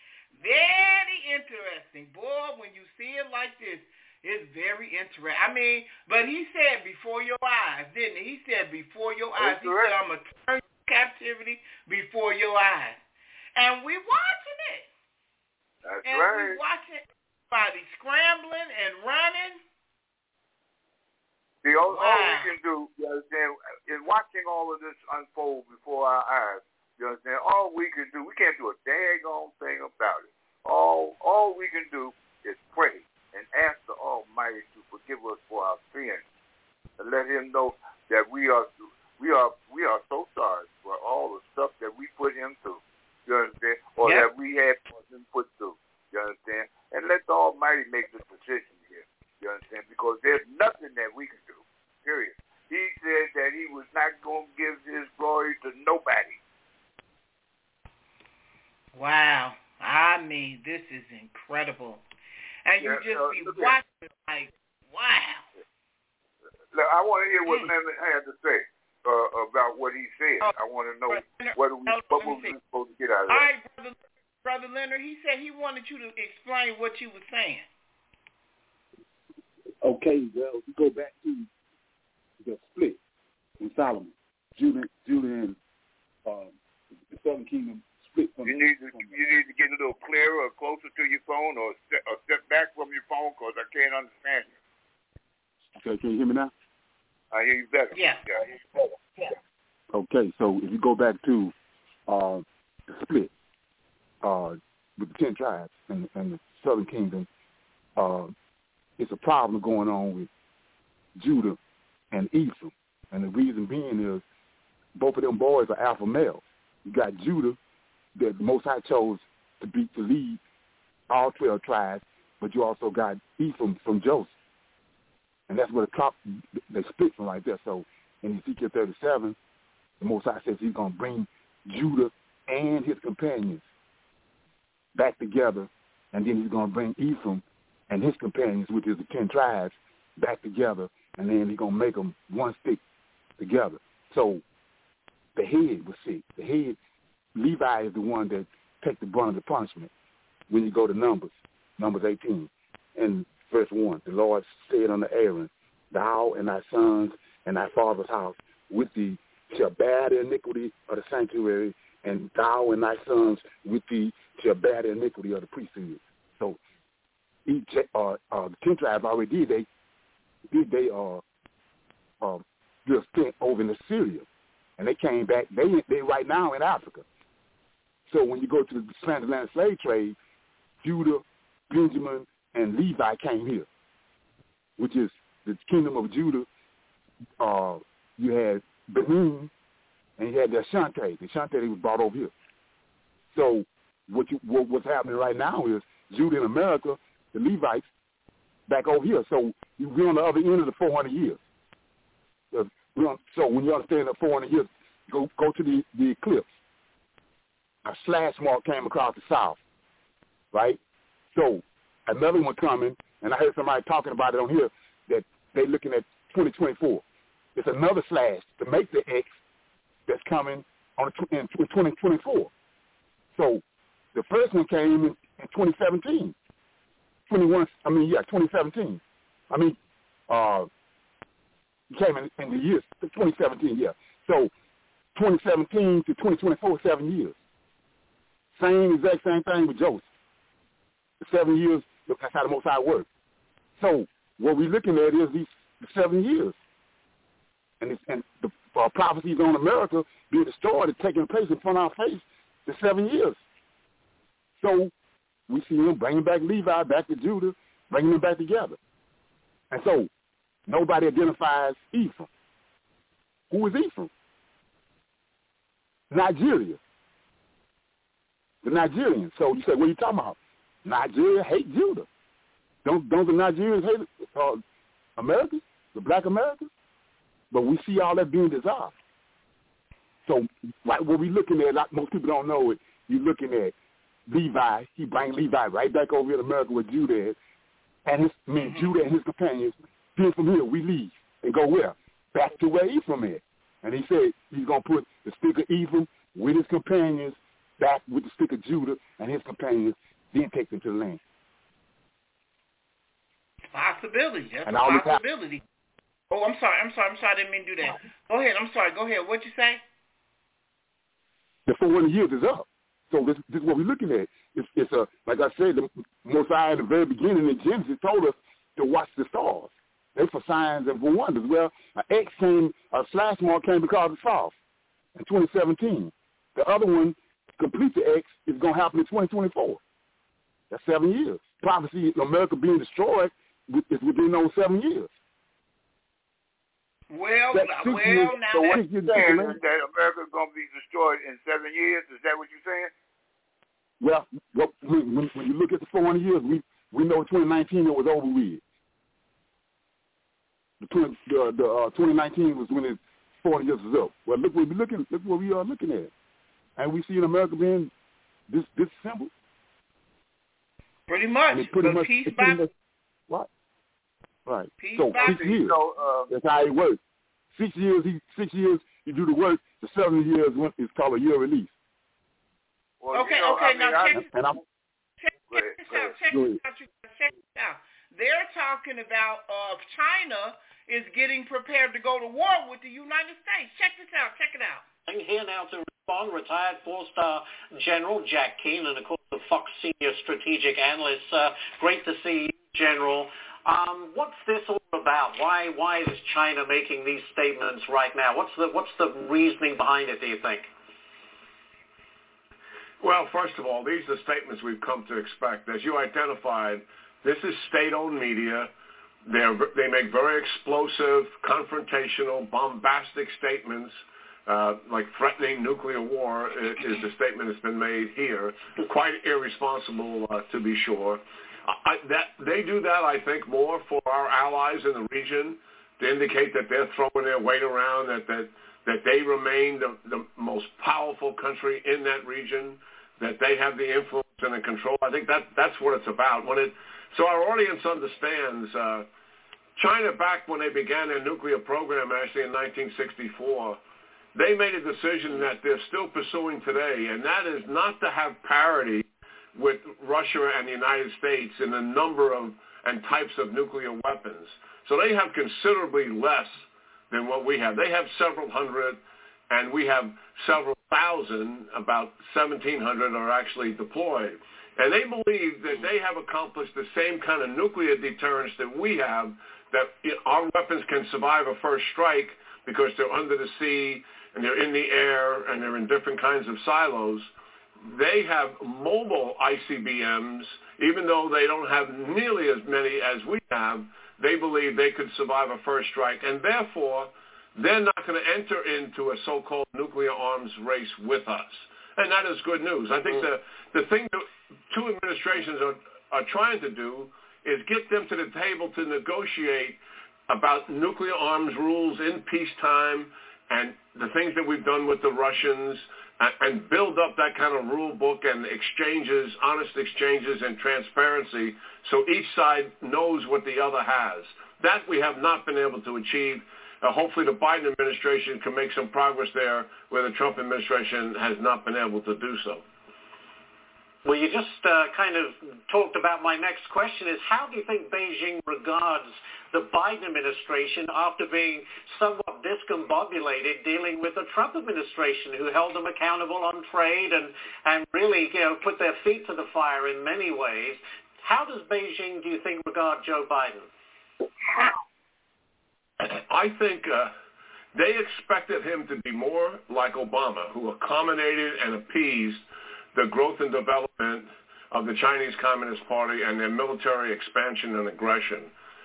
Very interesting, boy. When you see it like this. It's very interesting. I mean, but he said before your eyes, didn't he? He said before your eyes. He said, I'm going to turn captivity before your eyes. And we watching it. That's and right. And we watching everybody scrambling and running. See, all, wow. all we can do, you understand, is watching all of this unfold before our eyes, you understand, all we can do, we can't do a daggone thing about it. All, all we can do is pray. And ask the Almighty to forgive us for our sins, and let Him know that we are we are we are so sorry for all the stuff that we put Him through. You understand? Or yep. that we had Him put through. You understand? And let the Almighty make the decision here. You understand? Because there's nothing that we can do. Period. He said that He was not going to give His glory to nobody. Wow! I mean, this is incredible. And you yeah, just uh, be watching like, wow. Look, I want to hear what mm. Leonard had to say uh, about what he said. Oh, I want to know Leonard, what, we, what were we supposed to get out of that. All right, Brother, Brother Leonard, he said he wanted you to explain what you were saying. Okay, well, we go back to the split in Solomon. Judah, Judah and um, the Southern Kingdom. You need to you need to get a little clearer or closer to your phone or step, or step back from your phone because I can't understand you. Okay, can you hear me now? I hear you better. Yeah. yeah, I hear you better. Yeah. Okay, so if you go back to uh, the split uh, with the ten tribes and, and the Southern Kingdom, uh, it's a problem going on with Judah and Ephraim. And the reason being is both of them boys are alpha males. You got Judah, that the Most High chose to be to lead all twelve tribes, but you also got Ephraim from Joseph, and that's where the top they split from right there. So in Ezekiel thirty-seven, the Most High says He's going to bring Judah and his companions back together, and then He's going to bring Ephraim and his companions, which is the ten tribes, back together, and then He's going to make them one stick together. So the head was sick. The head. Levi is the one that takes the brunt of the punishment. when you go to Numbers, Numbers eighteen, and verse one, the Lord said unto Aaron, thou and thy sons and thy father's house with thee shall bear the iniquity of the sanctuary, and thou and thy sons with thee shall bear the iniquity of the priesthood. So each, uh, uh, the ten tribes already did they did they uh uh just spent over in Assyria, and they came back. They they right now in Africa. So when you go to the transatlantic slave trade, Judah, Benjamin, and Levi came here, which is the kingdom of Judah. Uh, you had Benin, and you had the Ashanti. The Ashanti was brought over here. So what, you, what what's happening right now is Judah in America, the Levites, back over here. So we're on the other end of the four hundred years. So when you understand the four hundred years, go go to the, the eclipse. A slash mark came across the south, right? So another one coming, and I heard somebody talking about it on here, that they're looking at twenty twenty-four. It's another slash to make the X that's coming on in twenty twenty-four. So the first one came in, in twenty seventeen. twenty-one, I mean, yeah, twenty seventeen. I mean, uh, came in, in the years, twenty seventeen, yeah. So twenty seventeen to twenty twenty-four, seven years. Same exact same thing with Joseph. The seven years, that's how the Most High works. So what we're looking at is these the seven years. And, it's, and the uh, prophecies on America being destroyed is taking place in front of our face the seven years. So we see him bringing back Levi, back to Judah, bringing them back together. And so nobody identifies Ephraim. Who is Ephraim? Nigeria. The Nigerians. So you say, what are you talking about? Nigeria hate Judah. Don't don't the Nigerians hate uh, Americans, the black Americans? But we see all that being dissolved. So right, what we're looking at, like most people don't know it, you're looking at Levi. He brings Levi right back over here to America with Judah. And his, I mean, Judah and his companions, then from here we leave and go where? Back to where Ephraim is. And he said he's going to put the stick of Ephraim with his companions back with the stick of Judah and his companions, then take them to the land. Possibility. That's and a possibility. Oh, I'm sorry. I'm sorry. I'm sorry. I didn't mean to do that. Go ahead. I'm sorry. Go ahead. What'd you say? The four hundred years is up. So this, this is what we're looking at. It's, it's a, like I said, the Most High in the very beginning in Genesis told us to watch the stars. They're for signs and for wonders. Well, an X came, a slash mark came because it's false in twenty seventeen. The other one, complete the X, is going to happen in twenty twenty-four. That's seven years. Prophecy in America being destroyed is within those seven years. Well, that well, years, now so that's... You're saying that America's going to be destroyed in seven years? Is that what you're saying? Well, well when, when you look at the four hundred years, we, we know twenty nineteen it was over with. The, twenty, the, the uh, twenty nineteen was when it four hundred years was up. Well, look what we looking. Look what we are looking at, and we see in America being this this simple. Pretty much. I mean, pretty but much. Peace pretty by much right. Right. Peace so by six years. So, uh, that's how it works. Six years. He six years. You do the work. The seven years is called a year release. Well, okay. you know, okay. I mean, now I, check, and I'm, check, check this out. Check this out. Check this out. They're talking about uh, China is getting prepared to go to war with the United States. Check this out. Check it out. I'm here now to respond, retired four-star General Jack Keenan, of course, the Fox Senior Strategic Analyst. Uh, great to see you, General. Um, what's this all about? Why why is China making these statements right now? What's the what's the reasoning behind it, do you think? Well, first of all, these are statements we've come to expect. As you identified, this is state-owned media. They're, they make very explosive, confrontational, bombastic statements, uh, like threatening nuclear war is, is the statement that's been made here. Quite irresponsible, uh, to be sure. I, that, they do that, I think, more for our allies in the region to indicate that they're throwing their weight around, that that, that they remain the, the most powerful country in that region, that they have the influence and the control. I think that that's what it's about. When it So our audience understands uh, China, back when they began their nuclear program, actually in nineteen sixty-four, they made a decision that they're still pursuing today, and that is not to have parity with Russia and the United States in the number of and types of nuclear weapons. So they have considerably less than what we have. They have several hundred, and we have several thousand. About seventeen hundred are actually deployed. And they believe that they have accomplished the same kind of nuclear deterrence that we have, that you know, our weapons can survive a first strike because they're under the sea and they're in the air and they're in different kinds of silos. They have mobile I C B Ms, even though they don't have nearly as many as we have. They believe they could survive a first strike, and therefore they're not going to enter into a so-called nuclear arms race with us. And that is good news. I think the, the thing that two administrations are, are trying to do is get them to the table to negotiate about nuclear arms rules in peacetime and the things that we've done with the Russians, and, and build up that kind of rule book and exchanges, honest exchanges and transparency, so each side knows what the other has. That we have not been able to achieve. Uh, hopefully the Biden administration can make some progress there where the Trump administration has not been able to do so. Well, you just uh, kind of talked about my next question is, how do you think Beijing regards the Biden administration after being somewhat discombobulated dealing with the Trump administration, who held them accountable on trade and, and really, you know, put their feet to the fire in many ways? How does Beijing, do you think, regard Joe Biden? I think uh, they expected him to be more like Obama, who accommodated and appeased the growth and development of the Chinese Communist Party and their military expansion and aggression.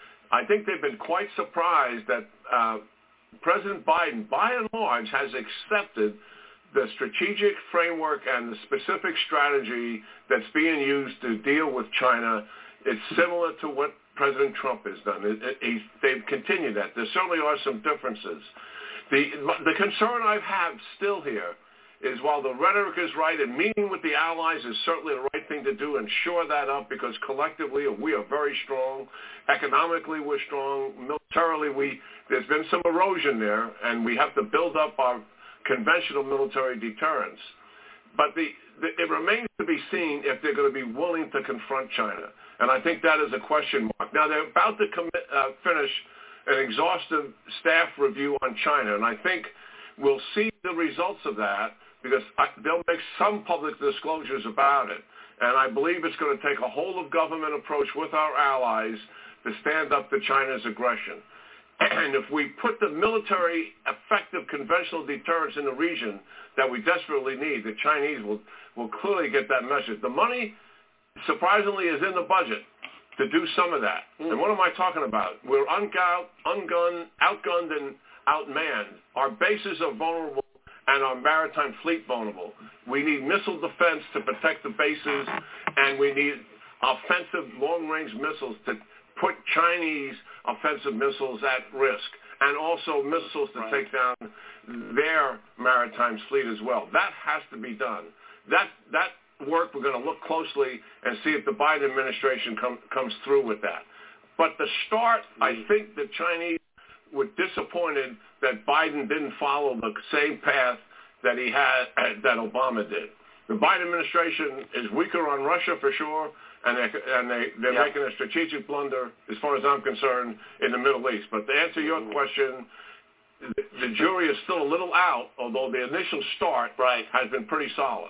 I think they've been quite surprised that uh, President Biden, by and large, has accepted the strategic framework and the specific strategy that's being used to deal with China. It's similar to what President Trump has done. It, it, he's, they've continued that. There certainly are some differences. The, the concern I have still here is, while the rhetoric is right and meeting with the allies is certainly the right thing to do and shore that up, because collectively we are very strong. Economically we're strong. Militarily we there's been some erosion there, and we have to build up our conventional military deterrence. But the, the, it remains to be seen if they're going to be willing to confront China. And I think that is a question mark. Now, they're about to commit, uh, finish an exhaustive staff review on China, and I think we'll see the results of that, because I, they'll make some public disclosures about it. And I believe it's going to take a whole-of-government approach with our allies to stand up to China's aggression. And if we put the military effective conventional deterrence in the region that we desperately need, the Chinese will, will clearly get that message. The money, surprisingly, is in the budget to do some of that. Mm. And what am I talking about? We're ungunned, ungunned, outgunned, and outmanned. Our bases are vulnerable, and our maritime fleet vulnerable. We need missile defense to protect the bases, and we need offensive long-range missiles to put Chinese offensive missiles at risk, and also missiles to right. take down their maritime fleet as well. That has to be done. That that work, we're going to look closely and see if the Biden administration com- comes through with that. But the start, mm-hmm. I think the Chinese were disappointed that Biden didn't follow the same path that he had, that Obama did. The Biden administration is weaker on Russia for sure, and they're, and they, they're yep. making a strategic blunder, as far as I'm concerned, in the Middle East. But to answer your question, the, the jury is still a little out, although the initial start right. has been pretty solid.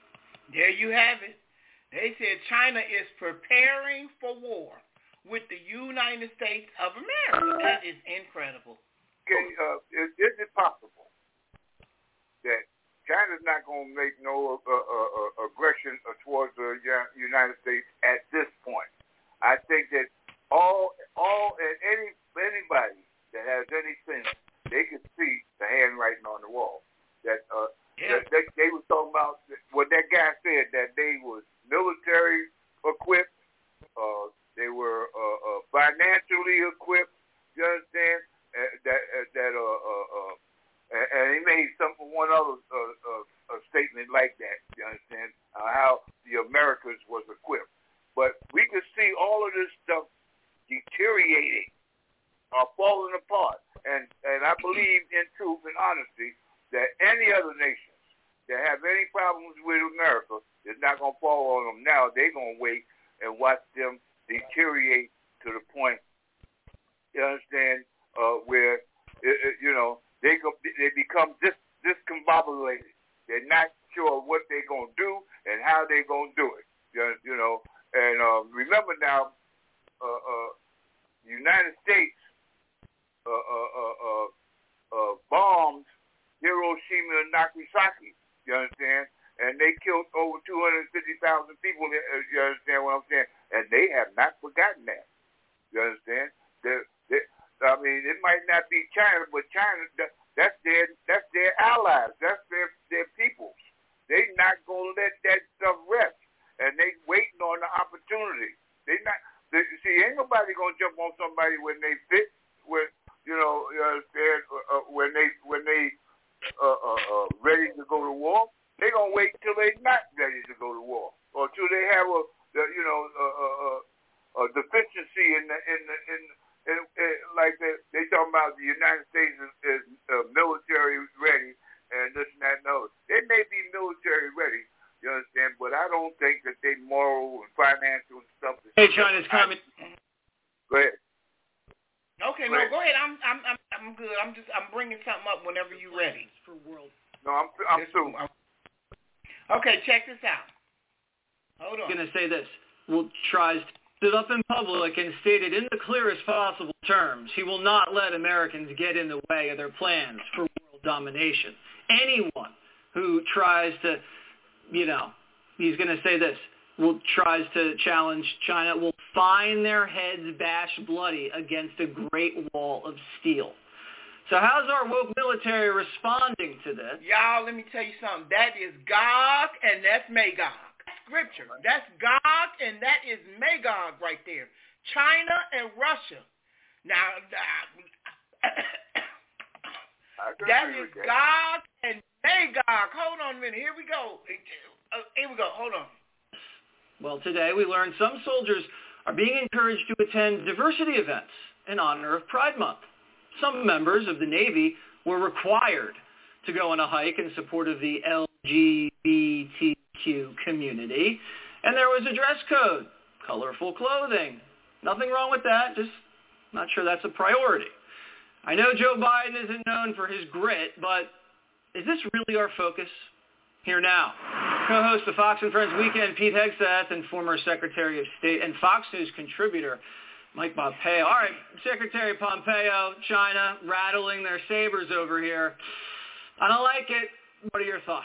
There you have it. They said China is preparing for war with the United States of America. That is incredible. Okay, uh, is, is it possible that China's not going to make no uh, uh, uh, aggression towards the United States at this point? I think that all, all, and any anybody that has any sense, they can see the handwriting on the wall. That, uh, yeah. that they, they were talking about what that guy said, that they was military equipped, uh, they were uh, uh, financially equipped. You understand? Uh, that uh, that uh, uh, uh, and he made some one other uh, uh, uh, statement like that. You understand uh, how the Americas was equipped, but we could see all of this stuff deteriorating, or uh, falling apart. And and I believe in truth and honesty that any other nations that have any problems with America is not going to fall on them now. They're going to wait and watch them deteriorate to the point, you understand, uh, where, it, it, you know, they go, they become dis, discombobulated. They're not sure what they're going to do and how they're going to do it, you, you know. And uh, remember now, uh, uh, United States uh, uh, uh, uh, uh, bombed Hiroshima and Nagasaki, you understand? And they killed over two hundred fifty thousand people, you understand what I'm saying? And they have not forgotten that, you understand? They're, they're, I mean, it might not be China, but China, that's their that's their allies. That's their, their peoples. They not going to let that stuff rest. And they waiting on the opportunity. They not, they, see, ain't nobody going to jump on somebody when they fit, when, you know, you understand, uh, when they, when they uh, uh, uh, ready to go to war. They going to wait until they not ready to go to war, or till they have a, the, you know, a, a, a deficiency in the, in the, in, in, in like they, they talking about the United States is, is uh, military ready and this and that and other. They may be military ready, you understand, but I don't think that they moral and financial and stuff. Hey, China's comment. Go ahead. Okay, go no, ahead. go ahead. I'm, I'm, I'm, I'm good. I'm just, I'm bringing something up whenever you're ready. For world. No, I'm, I'm through. Okay, check this out. Hold on. I'm going to say this. Will tries to stood up in public and stated in the clearest possible terms he will not let Americans get in the way of their plans for world domination. Anyone who tries to, you know, he's going to say this, will tries to challenge China will find their heads bashed bloody against a great wall of steel. So how's our woke military responding to this? Y'all, let me tell you something. That is Gog and that's Magog. Scripture. That's Gog and that is Magog right there. China and Russia. Now, that is Gog and Magog. Hold on a minute. Here we go. Here we go. Hold on. Well, today we learned some soldiers are being encouraged to attend diversity events in honor of Pride Month. Some members of the Navy were required to go on a hike in support of the L G B T Q community, and there was a dress code, colorful clothing. Nothing wrong with that, just not sure that's a priority. I know Joe Biden isn't known for his grit, but is this really our focus? Here now, co-host of Fox and Friends Weekend, Pete Hegseth, and former Secretary of State and Fox News contributor, Mike Pompeo. All right, Secretary Pompeo, China, rattling their sabers over here. I don't like it. What are your thoughts?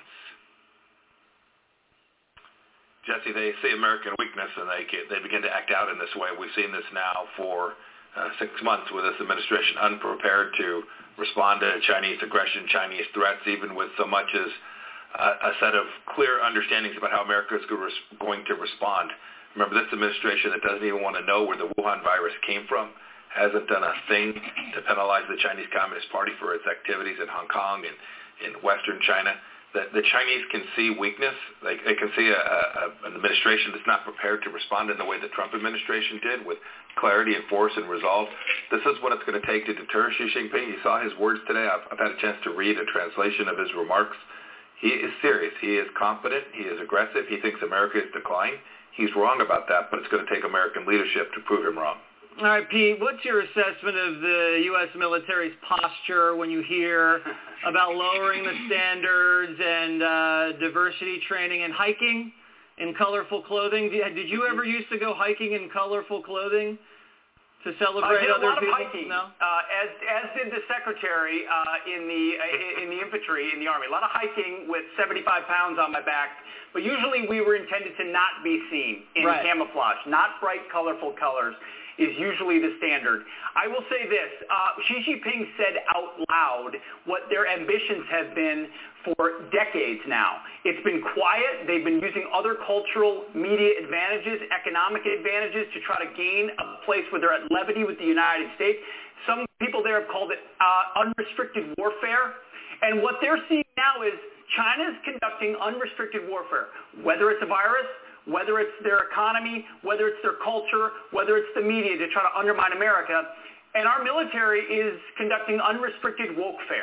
Jesse, they see American weakness and they they begin to act out in this way. We've seen this now for uh, six months with this administration unprepared to respond to Chinese aggression, Chinese threats, even with so much as uh, a set of clear understandings about how America is going to respond. Remember, this administration that doesn't even want to know where the Wuhan virus came from, hasn't done a thing to penalize the Chinese Communist Party for its activities in Hong Kong and in Western China. The, the Chinese can see weakness. They, they can see a, a, an administration that's not prepared to respond in the way the Trump administration did, with clarity and force and resolve. This is what it's going to take to deter Xi Jinping. You saw his words today. I've, I've had a chance to read a translation of his remarks. He is serious. He is confident. He is aggressive. He thinks America is declining. He's wrong about that, but it's going to take American leadership to prove him wrong. All right, Pete, what's your assessment of the U S military's posture when you hear about lowering the standards and uh, diversity training and hiking in colorful clothing? Did you ever used to go hiking in colorful clothing to celebrate uh, other people? A lot of hiking, no? uh, as as did the secretary uh, in the uh, in the infantry in the army. A lot of hiking with seventy-five pounds on my back, but usually we were intended to not be seen in right. camouflage, not bright, colorful colors. Is usually the standard. I will say this, uh, Xi Jinping said out loud what their ambitions have been for decades now. It's been quiet. They've been using other cultural media advantages, economic advantages to try to gain a place where they're at levity with the United States. Some people there have called it uh, unrestricted warfare. And what they're seeing now is China is conducting unrestricted warfare, whether it's a virus, whether it's their economy, whether it's their culture, whether it's the media to try to undermine America. And our military is conducting unrestricted woke-fare.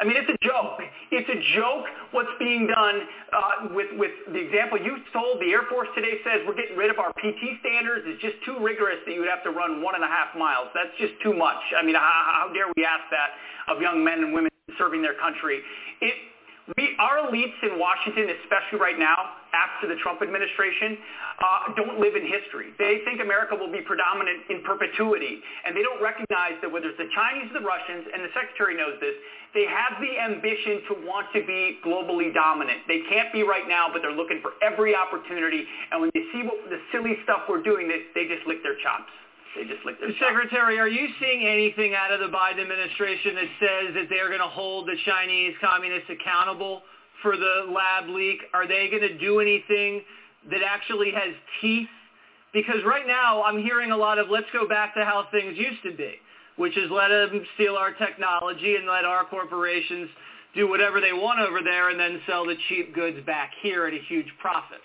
I mean, it's a joke. It's a joke what's being done uh, with, with the example you told. The Air Force today says we're getting rid of our P T standards. It's just too rigorous that you would have to run one and a half miles. That's just too much. I mean, how, how dare we ask that of young men and women serving their country? It, we, our elites in Washington, especially right now, after the Trump administration, uh, don't live in history. They think America will be predominant in perpetuity, and they don't recognize that whether it's the Chinese or the Russians, and the Secretary knows this, they have the ambition to want to be globally dominant. They can't be right now, but they're looking for every opportunity, and when they see what the silly stuff we're doing, they, they just lick their chops. They just lick their chops. Secretary, are you seeing anything out of the Biden administration that says that they're going to hold the Chinese communists accountable for the lab leak? Are they going to do anything that actually has teeth? Because right now I'm hearing a lot of let's go back to how things used to be, which is let them steal our technology and let our corporations do whatever they want over there and then sell the cheap goods back here at a huge profit.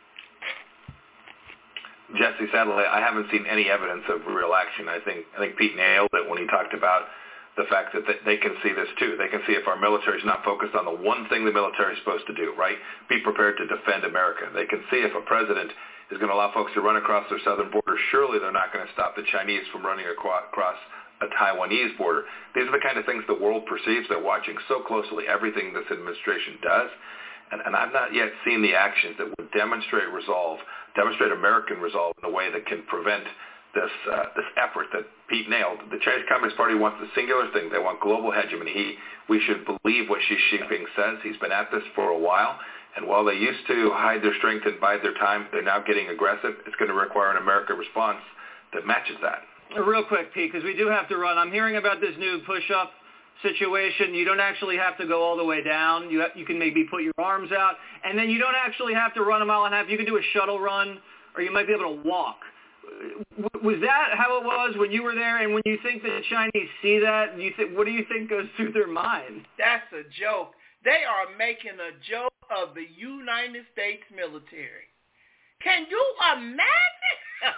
Jesse, sadly, I haven't seen any evidence of real action. I think I think Pete nailed it when he talked about the fact that they can see this too. They can see if our military is not focused on the one thing the military is supposed to do, right? Be prepared to defend America. They can see if a president is going to allow folks to run across their southern border. Surely they're not going to stop the Chinese from running across a Taiwanese border. These are the kind of things the world perceives. They're watching so closely everything this administration does. And, and I've not yet seen the actions that would demonstrate resolve, demonstrate American resolve in a way that can prevent this uh, this effort that Pete nailed. The Chinese Communist Party wants the singular thing. They want global hegemony. He, we should believe what Xi Jinping says. He's been at this for a while. And while they used to hide their strength and bide their time, they're now getting aggressive. It's going to require an American response that matches that. Real quick, Pete, because we do have to run. I'm hearing about this new push-up situation. You don't actually have to go all the way down. You have, you can maybe put your arms out, and then you don't actually have to run a mile and a half. You can do a shuttle run, or you might be able to walk. Was that how it was when you were there? And when you think that the Chinese see that, you think, what do you think goes through their mind? That's a joke. They are making a joke of the United States military. Can you imagine?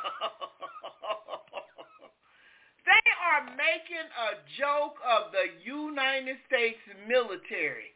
They are making a joke of the United States military.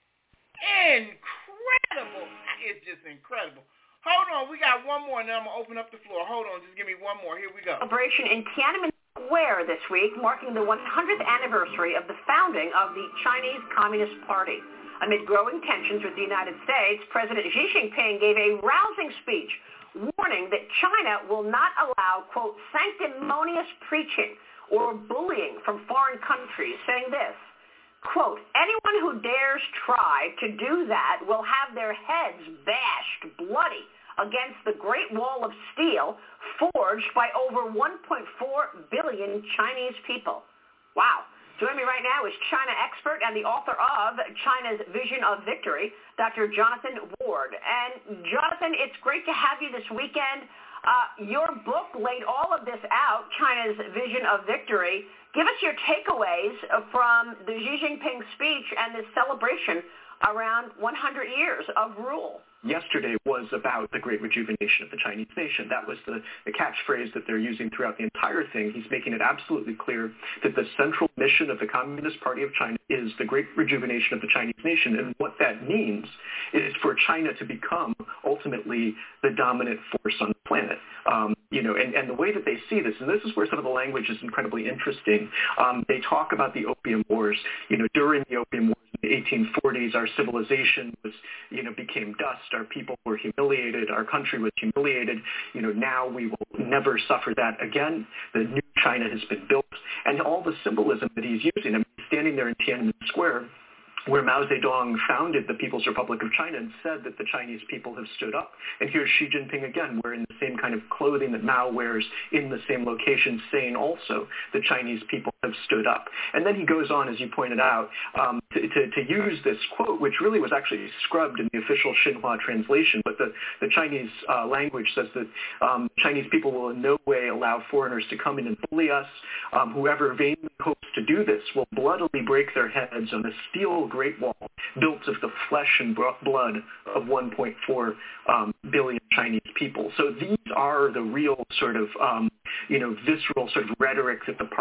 Incredible. It's just incredible. Hold on, we got one more, and then I'm going to open up the floor. Hold on, just give me one more. Here we go. Celebration in Tiananmen Square this week, marking the one hundredth anniversary of the founding of the Chinese Communist Party. Amid growing tensions with the United States, President Xi Jinping gave a rousing speech warning that China will not allow, quote, sanctimonious preaching or bullying from foreign countries, saying this, quote, anyone who dares try to do that will have their heads bashed bloody against the Great Wall of Steel forged by over one point four billion Chinese people. Wow. Joining me right now is China expert and the author of China's Vision of Victory, Doctor Jonathan Ward. And Jonathan, it's great to have you this weekend. Uh, your book laid all of this out, China's Vision of Victory. Give us your takeaways from the Xi Jinping speech and this celebration around one hundred years of rule. Yesterday was about the great rejuvenation of the Chinese nation. That was the, the catchphrase that they're using throughout the entire thing. He's making it absolutely clear that the central mission of the Communist Party of China is the great rejuvenation of the Chinese nation. And what that means is for China to become ultimately the dominant force on the planet. Um, you know, and, and the way that they see this, and this is where some of the language is incredibly interesting. Um, they talk about the Opium Wars. You know, during the Opium Wars in the eighteen forties, our civilization was, you know, became dust. Our people were humiliated. Our country was humiliated. You know, now we will never suffer that again. The new China has been built. And all the symbolism that he's using, I mean, standing there in Tiananmen Square, where Mao Zedong founded the People's Republic of China and said that the Chinese people have stood up. And here's Xi Jinping again, wearing the same kind of clothing that Mao wears in the same location, saying also the Chinese people have stood up. And then he goes on, as you pointed out, um, to, to, to use this quote, which really was actually scrubbed in the official Xinhua translation, but the, the Chinese uh, language says that um, Chinese people will in no way allow foreigners to come in and bully us. Um, whoever vainly hopes to do this will bloodily break their heads on a steel Great Wall built of the flesh and blood of one point four um, billion Chinese people. So these are the real sort of, um, you know, visceral sort of rhetoric that the party uses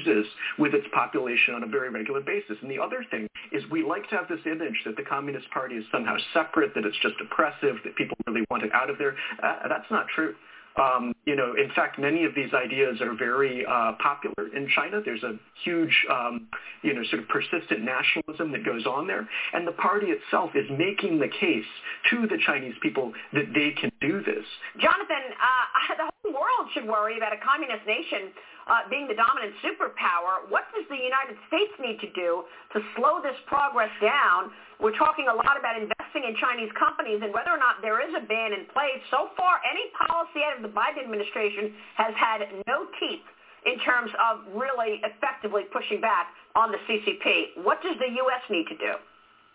uses with its population on a very regular basis. And the other thing is we like to have this image that the Communist Party is somehow separate, that it's just oppressive, that people really want it out of there. Uh, that's not true. Um, you know, in fact, many of these ideas are very uh, popular in China. There's a huge, um, you know, sort of persistent nationalism that goes on there. And the party itself is making the case to the Chinese people that they can do this. Jonathan, uh, the whole world should worry about a communist nation uh, being the dominant superpower. What does the United States need to do to slow this progress down? We're talking a lot about investing in Chinese companies and whether or not there is a ban in place. So far, any policy out of the Biden administration has had no teeth in terms of really effectively pushing back on the C C P. What does the U S need to do?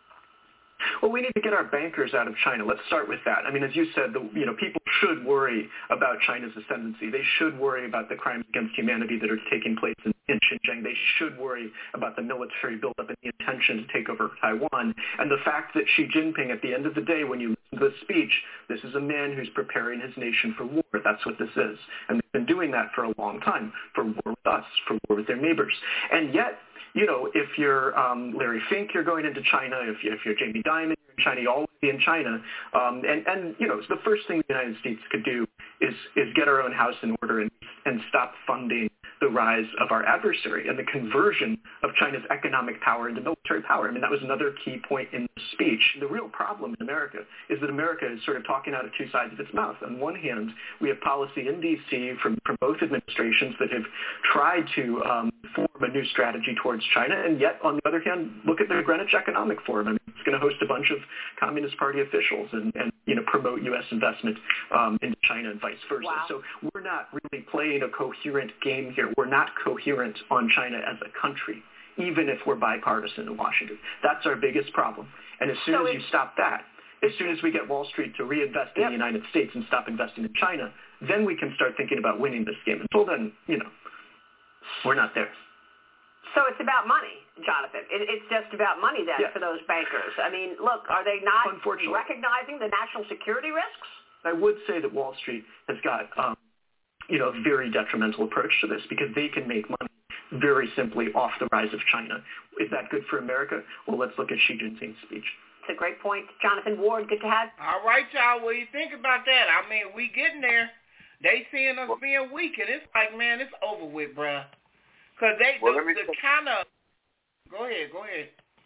Well, we need to get our bankers out of China. Let's start with that. I mean, as you said, the, you know, people should worry about China's ascendancy. They should worry about the crimes against humanity that are taking place in, in Xinjiang. They should worry about the military buildup and the intention to take over Taiwan. And the fact that Xi Jinping, at the end of the day, when you listen to the speech, this is a man who's preparing his nation for war. That's what this is. And they've been doing that for a long time, for war with us, for war with their neighbors. And yet, you know, if you're um, Larry Fink, you're going into China. If, you, if you're Jamie Dimon, you're in China. You always be in China. Um, and, and, you know, the first thing the United States could do is, is get our own house in order and, and stop funding the rise of our adversary and the conversion of China's economic power into military power. I mean, that was another key point in the speech. The real problem in America is that America is sort of talking out of two sides of its mouth. On one hand, we have policy in D C from, from both administrations that have tried to um, form a new strategy towards China, and yet, on the other hand, look at the Greenwich Economic Forum. I mean, it's going to host a bunch of Communist Party officials and, and you know, promote U S investment um, into China and vice versa. Wow. So we're not really playing a coherent game here. We're not coherent on China as a country, even if we're bipartisan in Washington. That's our biggest problem. And as soon so as you stop that, as soon as we get Wall Street to reinvest in yep. the United States and stop investing in China, then we can start thinking about winning this game. Until then, you know, we're not there. So it's about money, Jonathan. It, it's just about money then yeah. for those bankers. I mean, look, are they not recognizing the national security risks? I would say that Wall Street has got, um, you know, a very detrimental approach to this because they can make money very simply off the rise of China. Is that good for America? Well, let's look at Xi Jinping's speech. It's a great point. Jonathan Ward, good to have. All right, y'all. What do you think about that? I mean, we getting there. They seeing us being weak, and it's like, man, it's over with, bruh. Because they, well, the, the kind of, go ahead, go ahead.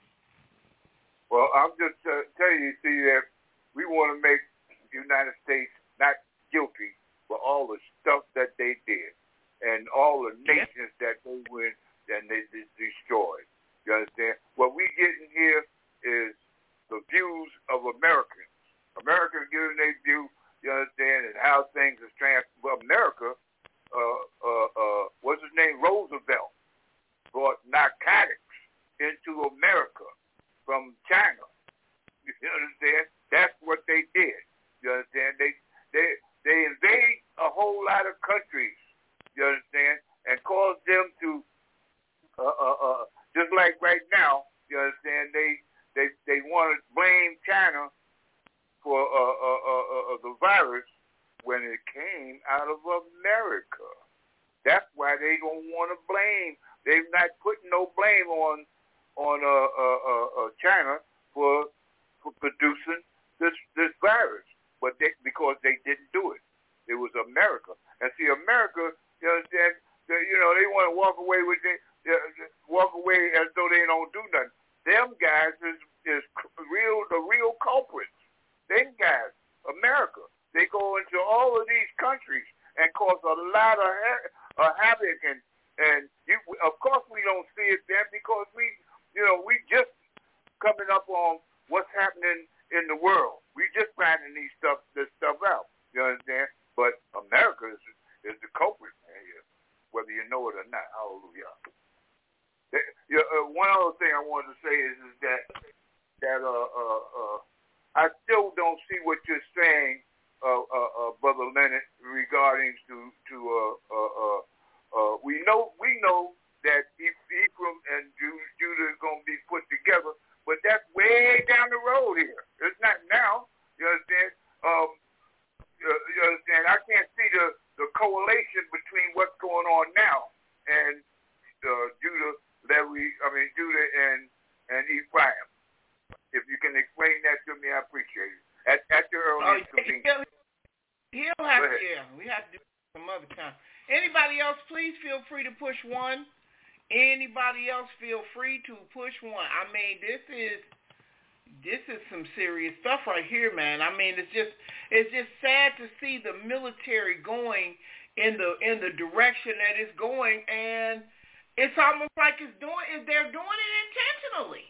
Well, I'm just uh, telling you, see, that we want to make the United States not guilty for all the stuff that they did and all the nations that they went and they, they destroyed. You understand? What we getting here is the views of Americans. Americans giving their view, you understand, and how things are trans. Well, America, uh, uh, uh, what's his name? Roosevelt brought narcotics into America from China. You understand? That's what they did. You understand? They they they invade a whole lot of countries. You understand? And cause them to uh, uh, uh, just like right now. You understand? They they they want to blame China for uh, uh, uh, uh, the virus when it came out of America. That's why they don't want to blame. They're not putting no blame on on uh, uh, uh, uh, China for for producing this this virus, but they, because they didn't do it, it was America. And see, America, you understand? They, you know, they want to walk away with it, uh, walk away as though they don't do nothing. Them guys is is real the real culprits. Them guys, America, they go into all of these countries and cause a lot of ha- uh, havoc and. And you, of course we don't see it then because we, you know, we just coming up on what's happening in the world. We just finding these stuff, this stuff out. You understand? But America is, is the culprit here, whether you know it or not. Hallelujah. They, you know, uh, one other thing I wanted to say is, is that that uh, uh, uh, I still don't see what you're saying, uh, uh, uh, Brother Leonard, regarding to to uh, uh, uh, Uh, we know we know that Ephraim and Judah is going to be put together, but that's way down the road here. It's not now. You understand? Um, you, you understand? I can't see the, the correlation between what's going on now and uh, Judah and, and Ephraim. If you can explain that to me, I appreciate it. At, at your earliest oh, convenience. He'll, he'll have to, yeah, we have to do it some other time. Anybody else, please feel free to push one. Anybody else, feel free to push one. I mean, this is this is some serious stuff right here, man. I mean, it's just it's just sad to see the military going in the in the direction that it's going, and it's almost like it's doing they're doing it intentionally.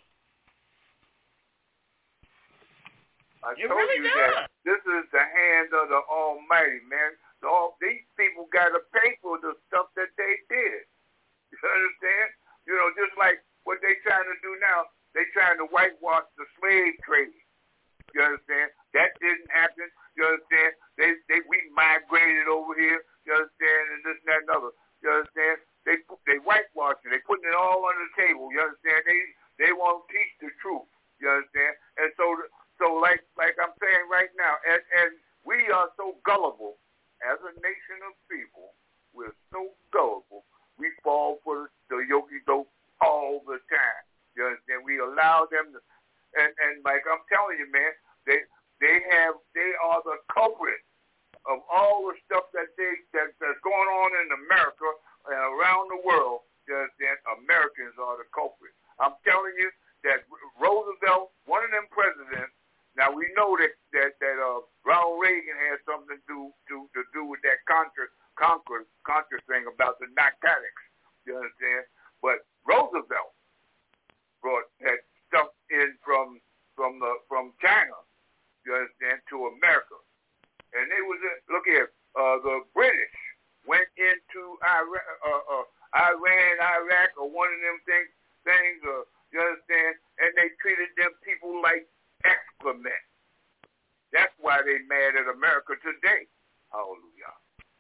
I it told really you does. that this is the hand of the Almighty, man. The, all, these people got to pay for the stuff that they did. You understand? You know, just like what they trying to do now, they trying to whitewash the slave trade. You understand? That didn't happen. You understand? They they we migrated over here. You understand? And this and that and other. You understand? They they whitewashing. They putting it all on the table. You understand? They they won't teach the truth. You understand? And so so like like I'm saying right now, and and we are so gullible as a nation of people. We're so gullible. We fall for the yogi dope all the time. You understand? We allow them to, and and like I'm telling you, man, they they have they are the culprit of all the stuff that they that, that's going on in America and around the world. You understand? Americans are the culprit. I'm telling you that Roosevelt, one of them presidents. Now we know that that that uh, Ronald Reagan had something to do to to do with that Contra Contra Contra thing about the narcotics. You understand? But Roosevelt brought that stuff in from from the from China. You understand? To America, and they was in, look here. Uh, the British went into Iran, uh, uh, Iran, Iraq, or one of them things. Things. Uh, you understand? And they treated them people like excrement. That's why they mad at America today. Hallelujah.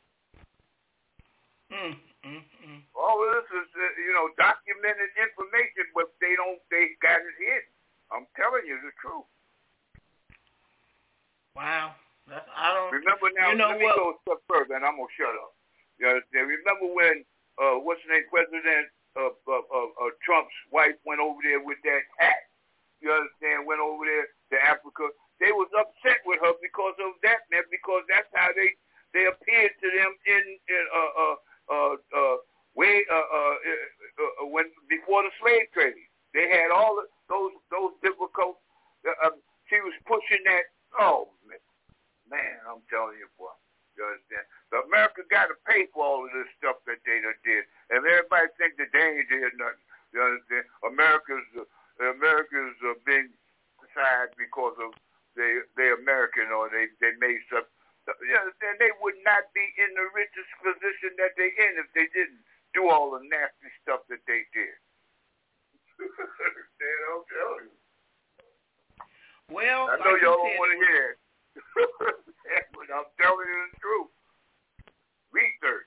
Mm, mm, mm. All of this is, uh, you know, documented information, but they don't, they got it hidden. I'm telling you the truth. Wow. That's, I don't. Remember now, you know let me what? go a step further, and I'm going to shut up. You understand? Remember when, uh, what's the name, President uh, uh, uh, uh, Trump's wife went over there with that hat? You understand? Went over there to Africa. They was upset with her because of that, man. Because that's how they they appeared to them in, in uh uh uh uh way uh, uh, uh when before the slave trade. They had all of those those difficult. Uh, uh, she was pushing that. Oh man, man, I'm telling you, boy. You understand? So America got to pay for all of this stuff that they done did, and everybody think that they ain't did nothing. You understand? America's. Uh, Americans are being sad because of they they American or they they made stuff. You understand? They would not be in the richest position that they in if they didn't do all the nasty stuff that they did. I'm telling you. Well, I know like y'all you don't want to hear it, but I'm telling you the truth. Research.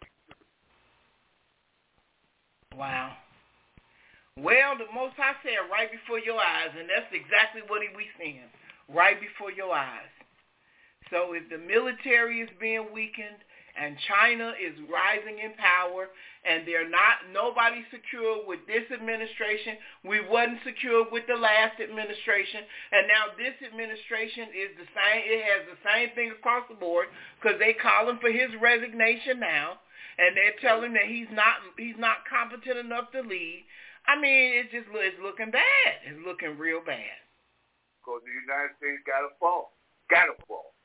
Wow. Well, the Most High said right before your eyes, and that's exactly what we seeing, right before your eyes. So if the military is being weakened and China is rising in power and they're not, nobody's secure with this administration, we wasn't secure with the last administration, and now this administration is the same, it has the same thing across the board because they calling for his resignation now, and they're telling him that he's not, he's not competent enough to lead. I mean, it's just it's looking bad. It's looking real bad. Because the United States got to fall. Got to fall.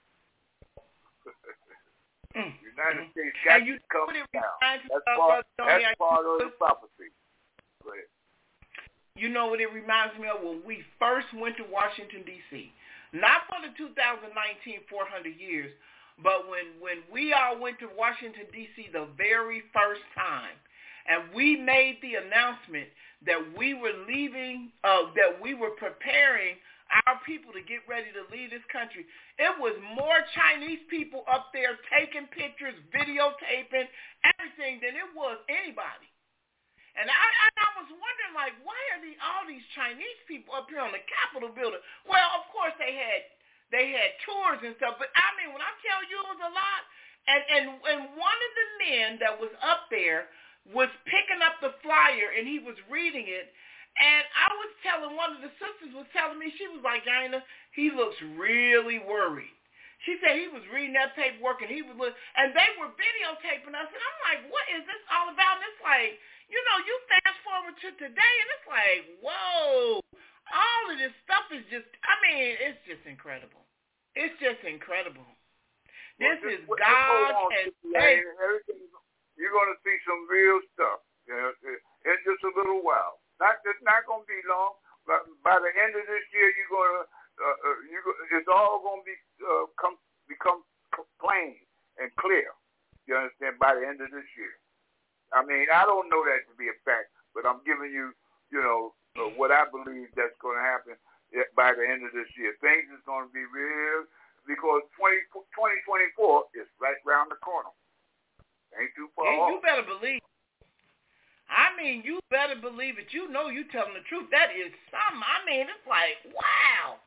mm. The United mm. States got you to come down. That's uh, part, Tony, that's part of the prophecy. Go ahead. You know what it reminds me of? When we first went to Washington, D C Not for the two thousand nineteen four hundred years, but when, when we all went to Washington, D C the very first time, and we made the announcement that we were leaving, uh, that we were preparing our people to get ready to leave this country. It was more Chinese people up there taking pictures, videotaping, everything than it was anybody. And I, and I was wondering, like, why are the, all these Chinese people up here on the Capitol building? Well, of course they had they had tours and stuff, but I mean, when I tell you it was a lot, and and and one of the men that was up there was picking up the flyer and he was reading it, And I was telling, one of the sisters was telling me, she was like, Jaina, he looks really worried. She said he was reading that paperwork and he was look, and they were videotaping us, and I'm like, what is this all about? And it's like, you know, you fast forward to today, and it's like, whoa, all of this stuff is just, I mean, it's just incredible. It's just incredible. This well, is what, God and faith. You're going to see some real stuff, you know, in just a little while. Not, it's not going to be long, but by the end of this year, you're going to, Uh, uh, you, it's all going to be uh, come, become plain and clear. You understand? By the end of this year. I mean, I don't know that to be a fact, but I'm giving you, you know, uh, what I believe that's going to happen by the end of this year. Things is going to be real because twenty twenty-four is right around the corner. Ain't too far yeah, off. You better believe. I mean, you better believe it. You know you telling the truth. That is something. I mean, it's like, wow.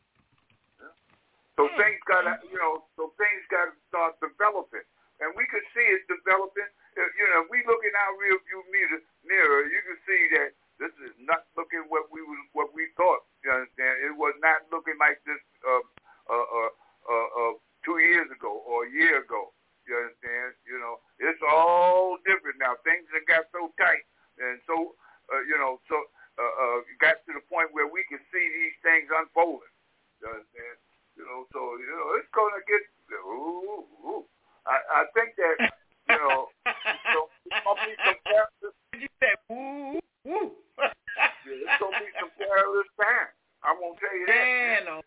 So things got to, you know, so things got to start developing, and we could see it developing. You know, if we look in our rear view mirror, mirror, you can see that this is not looking what we was, what we thought. You understand? It was not looking like this uh, uh, uh, uh, uh, two years ago or a year ago. You understand? You know, it's all different now. Things have got so tight, and so uh, you know, so uh, uh, got to the point where we can see these things unfolding. You understand? You know, so, you know, it's going to get, ooh, ooh. I, I think that, you know, so it's going to be some perilous. You said, ooh, ooh. Yeah, it's going to be some perilous time. I'm going to tell you that. Man, oh.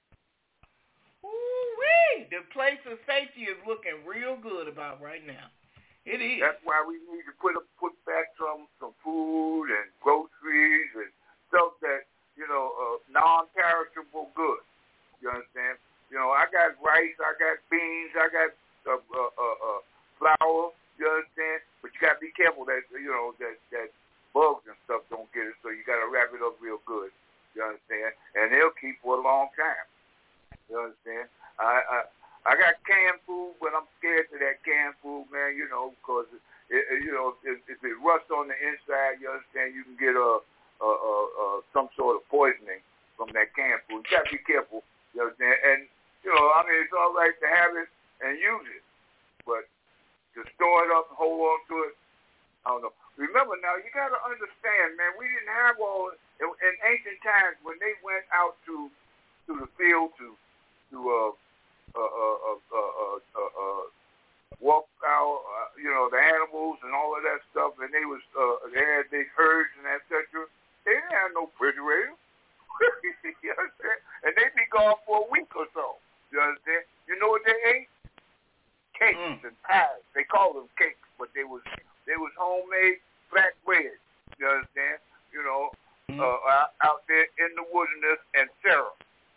Ooh-wee. The place of safety is looking real good about right now. It is. That's why we need to put, a, put back some, some food and groceries and stuff that, you know, uh, non-perishable goods. You understand? You know, I got rice, I got beans, I got uh, uh, uh, uh, flour. You understand? But you got to be careful that, you know, that, that bugs and stuff don't get it, so you got to wrap it up real good. You understand? And they'll keep for a long time. You understand? I I, I got canned food, but I'm scared to that canned food, man, you know, because, it, it, you know, if, if it rusts on the inside, you understand, you can get a, a, a, a some sort of poisoning from that canned food. You got to be careful. You understand? And, you know, I mean, it's all right to have it and use it, but to store it up and hold on to it, I don't know. Remember now, you got to understand, man, we didn't have all, in, in ancient times when they went out to to the field to, to uh, uh, uh, uh, uh, uh, uh, walk out, uh, you know, the animals and all of that stuff, and they was, uh, they had their herds and et cetera. They didn't have no refrigerator. You understand? And they be gone for a week or so. You understand? You know what they ate? Cakes mm. and pies. They called them cakes, but they was they was homemade flat bread. You understand? You know, mm. uh, out there in the wilderness and syrup,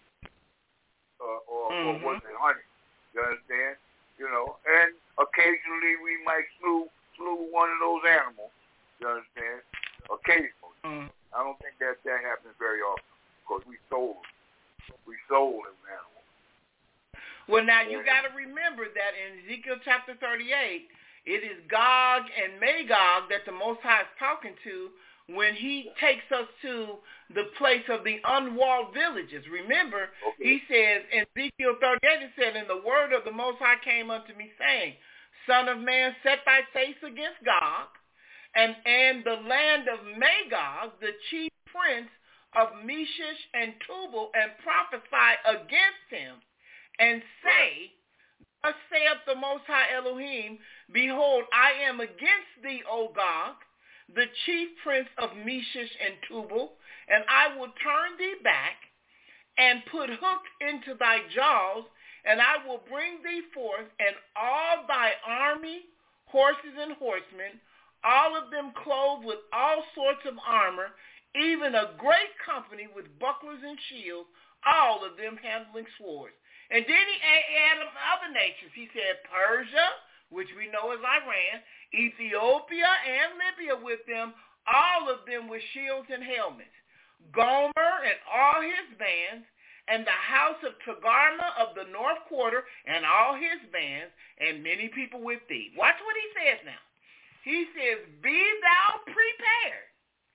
uh, or, mm-hmm. or was it honey? You understand? You know, and occasionally we might slew slew one of those animals. You understand? Occasionally. Mm. I don't think that that happens very often. Because we sold them. We sold them animals. Well, now you got to remember that in Ezekiel chapter thirty-eight, it is Gog and Magog that the Most High is talking to when he takes us to the place of the unwalled villages. Remember, okay. He says in Ezekiel thirty-eight, it said, and the word of the Most High came unto me, saying, Son of man, set thy face against Gog, and, and the land of Magog, the chief prince of Meshish and Tubal, and prophesy against him, and say, thus saith the Most High Elohim, behold, I am against thee, O Gog, the chief prince of Meshish and Tubal, and I will turn thee back, and put hooks into thy jaws, and I will bring thee forth, and all thy army, horses and horsemen, all of them clothed with all sorts of armor, even a great company with bucklers and shields, all of them handling swords. And then he added other nations. He said Persia, which we know is Iran, Ethiopia and Libya with them, all of them with shields and helmets. Gomer and all his bands, and the house of Togarmah of the north quarter and all his bands, and many people with thee. Watch what he says now. He says, be thou prepared,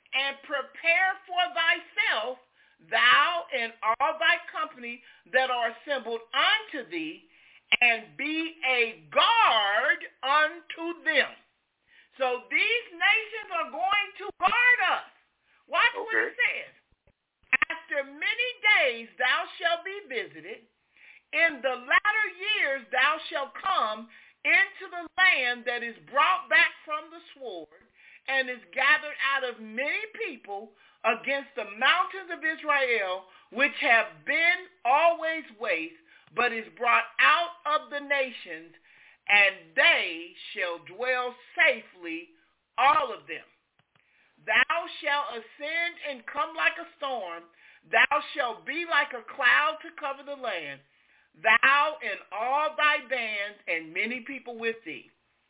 and prepare for thyself, thou and all thy company that are assembled unto thee, and be a guard unto them. So these nations are going to guard us. Watch okay. what it says. After many days thou shalt be visited. In the latter years thou shalt come into the land that is brought back from the sword, and is gathered out of many people against the mountains of Israel, which have been always waste, but is brought out of the nations, and they shall dwell safely, all of them. Thou shalt ascend and come like a storm. Thou shalt be like a cloud to cover the land, thou and all thy bands and many people with thee.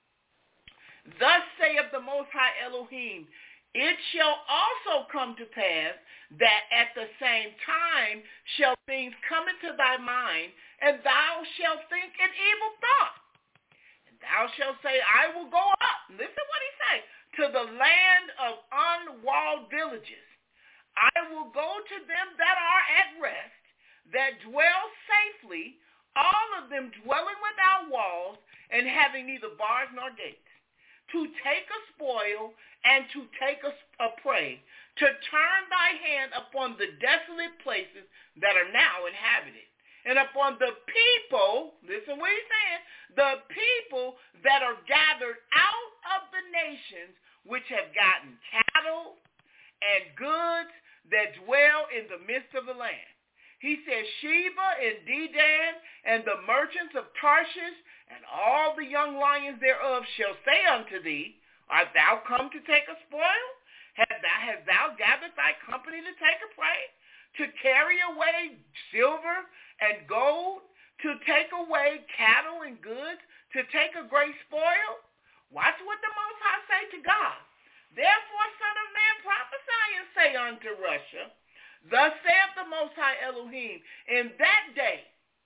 Thus saith the Most High Elohim, it shall also come to pass that at the same time shall things come into thy mind, and thou shalt think an evil thought. Thou shalt say, I will go up. Listen what he say. To the land of unwalled villages. I will go to them that are at rest, that dwell safely, all of them dwelling without walls, and having neither bars nor gates, to take a spoil and to take a, a prey, to turn thy hand upon the desolate places that are now inhabited, and upon the people, listen what he's saying, the people that are gathered out of the nations which have gotten cattle and goods that dwell in the midst of the land. He says, Sheba and Dedan and the merchants of Tarshish and all the young lions thereof shall say unto thee, art thou come to take a spoil? Hast thou, hast thou gathered thy company to take a prey? To carry away silver and gold? To take away cattle and goods? To take a great spoil? Watch what the Most High say to God. Therefore, son of man, prophesy and say unto Russia, thus saith the Most High Elohim, in that day,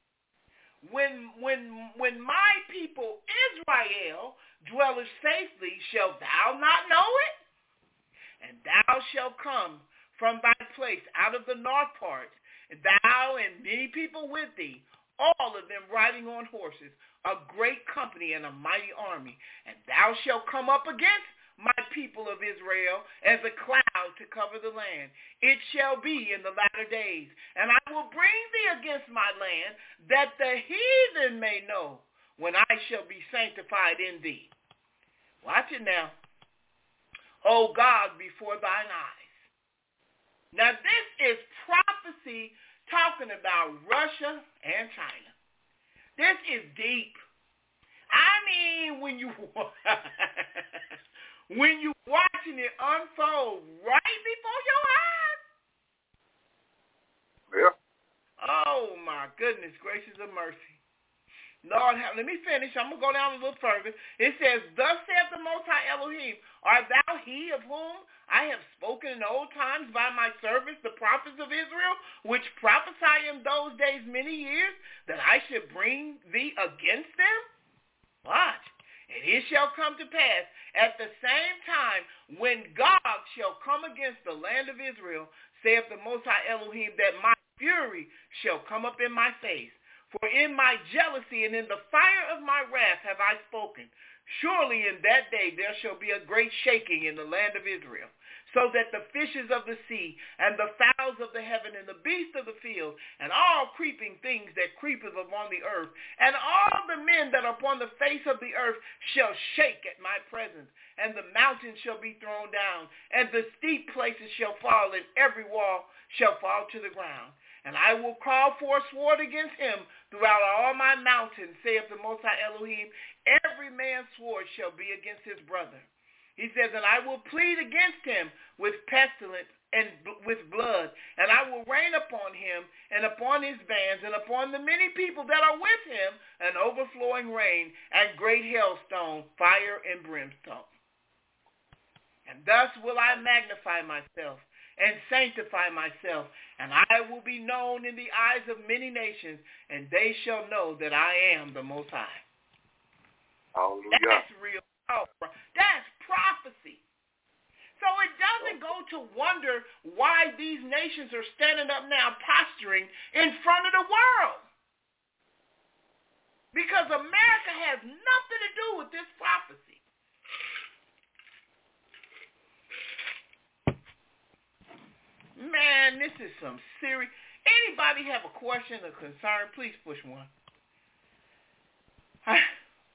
when when when my people Israel dwelleth safely, shalt thou not know it? And thou shalt come from thy place out of the north part, and thou and many people with thee, all of them riding on horses, a great company and a mighty army. And thou shalt come up against my people of Israel as a cloud to cover the land. It shall be in the latter days, and I will bring thee against my land, that the heathen may know when I shall be sanctified in thee. Watch it now. O God, before thine eyes. Now this is prophecy talking about Russia and China. This is deep. I mean, when you when you watching it unfold right before your eyes. Yeah. Oh my goodness gracious of mercy. Lord, let me finish. I'm going to go down a little further. It says, thus saith the Most High Elohim, art thou he of whom I have spoken in old times by my servants, the prophets of Israel, which prophesy in those days many years, that I should bring thee against them? Watch. And it shall come to pass at the same time when God shall come against the land of Israel, saith the Most High Elohim, that my fury shall come up in my face. For in my jealousy and in the fire of my wrath have I spoken. Surely in that day there shall be a great shaking in the land of Israel, so that the fishes of the sea and the fowls of the heaven and the beasts of the field and all creeping things that creepeth upon the earth and all the men that are upon the face of the earth shall shake at my presence, and the mountains shall be thrown down, and the steep places shall fall, and every wall shall fall to the ground. And I will call for a sword against him throughout all my mountains, saith the Most High Elohim. Every man's sword shall be against his brother. He says, and I will plead against him with pestilence and b- with blood, and I will rain upon him and upon his bands and upon the many people that are with him an overflowing rain and great hailstone, fire and brimstone. And thus will I magnify myself and sanctify myself, and I will be known in the eyes of many nations, and they shall know that I am the Most High. Hallelujah. That's real power. That's prophecy. So it doesn't go to wonder why these nations are standing up now posturing in front of the world. Because America has nothing to do with this prophecy. Man, this is some serious. Anybody have a question or concern, please push one. I,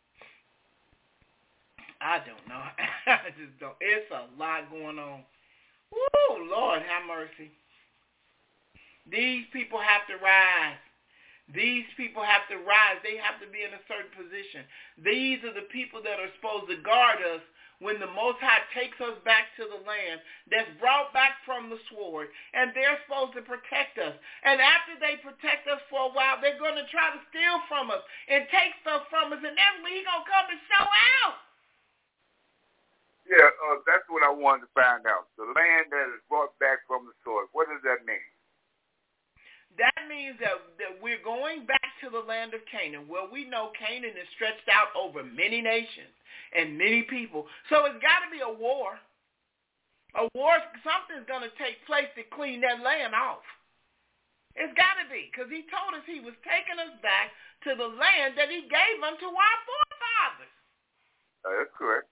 I don't know. I just don't. It's a lot going on. Woo, Lord have mercy. These people have to rise. These people have to rise. They have to be in a certain position. These are the people that are supposed to guard us when the Most High takes us back to the land that's brought back from the sword, and they're supposed to protect us. And after they protect us for a while, they're going to try to steal from us and take stuff from us, and then he's going to come and show out. Yeah, uh, that's what I wanted to find out. The land that is brought back from the sword, what does that mean? That means that, that we're going back to the land of Canaan, where we know Canaan is stretched out over many nations and many people. So it's got to be a war. A war, something's going to take place to clean that land off. It's got to be, because he told us he was taking us back to the land that he gave unto our forefathers. Uh, that's correct.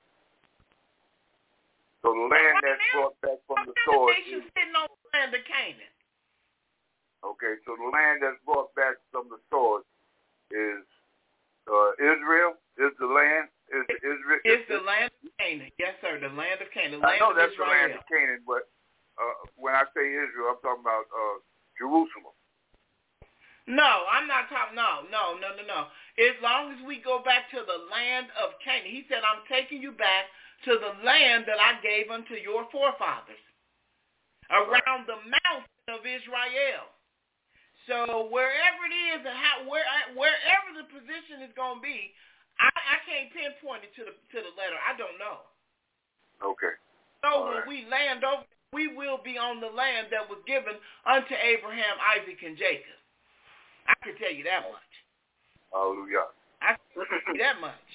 So the land that's brought back from the sword is sitting on the land of Canaan. Okay, so the land that's brought back from the sword is uh, Israel. Is the land? Is Israel? It's the land of Canaan. Yes, sir. The land of Canaan. The land I know of that's Israel. the land of Canaan, but uh, when I say Israel, I'm talking about uh, Jerusalem. No, I'm not talking. No, no, no, no, no. As long as we go back to the land of Canaan, he said, "I'm taking you back to the land that I gave unto your forefathers, around the mountain of Israel." So wherever it is and how, where, wherever the position is going to be, I, I can't pinpoint it to the to the letter. I don't know. Okay. So All when right. we land over, we will be on the land that was given unto Abraham, Isaac, and Jacob. I can tell you that much. Hallelujah. I can tell you that much.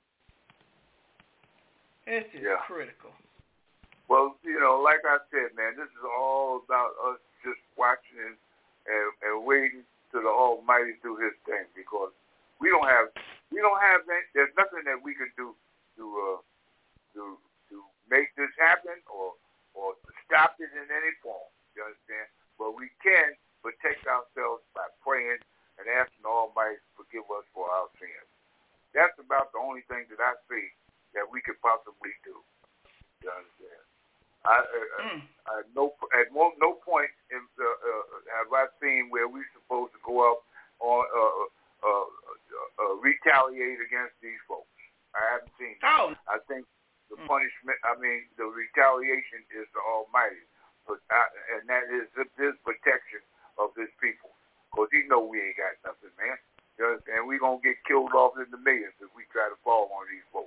This is Yeah. critical. Well, you know, like I said, man, this is all about us just watching and And, and waiting to the Almighty do His thing, because we don't have, we don't have, there's nothing that we can do to uh, to to make this happen or or to stop it in any form. You understand? But we can protect ourselves by praying and asking the Almighty to forgive us for our sins. That's about the only thing that I see that we could possibly do. You understand? I, uh, mm. I, no, at no, no point in, uh, uh, have I seen where we're supposed to go up or uh, uh, uh, retaliate against these folks. I haven't seen that. Oh. I think the mm. punishment, I mean, the retaliation is the Almighty, but I, and that is His protection of His people. Because He know we ain't got nothing, man. You understand? We're going to get killed off in the millions if we try to fall on these folks.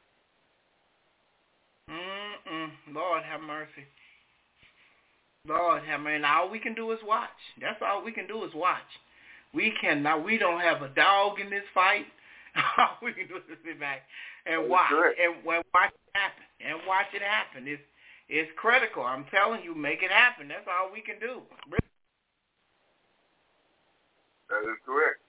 Mm-mm. Lord have mercy. Lord have mercy. And all we can do is watch. That's all we can do is watch. We cannot. We don't have a dog in this fight. All we can do is sit back and watch and watch it happen. And watch it happen. It's it's critical. I'm telling you, make it happen. That's all we can do. That is correct.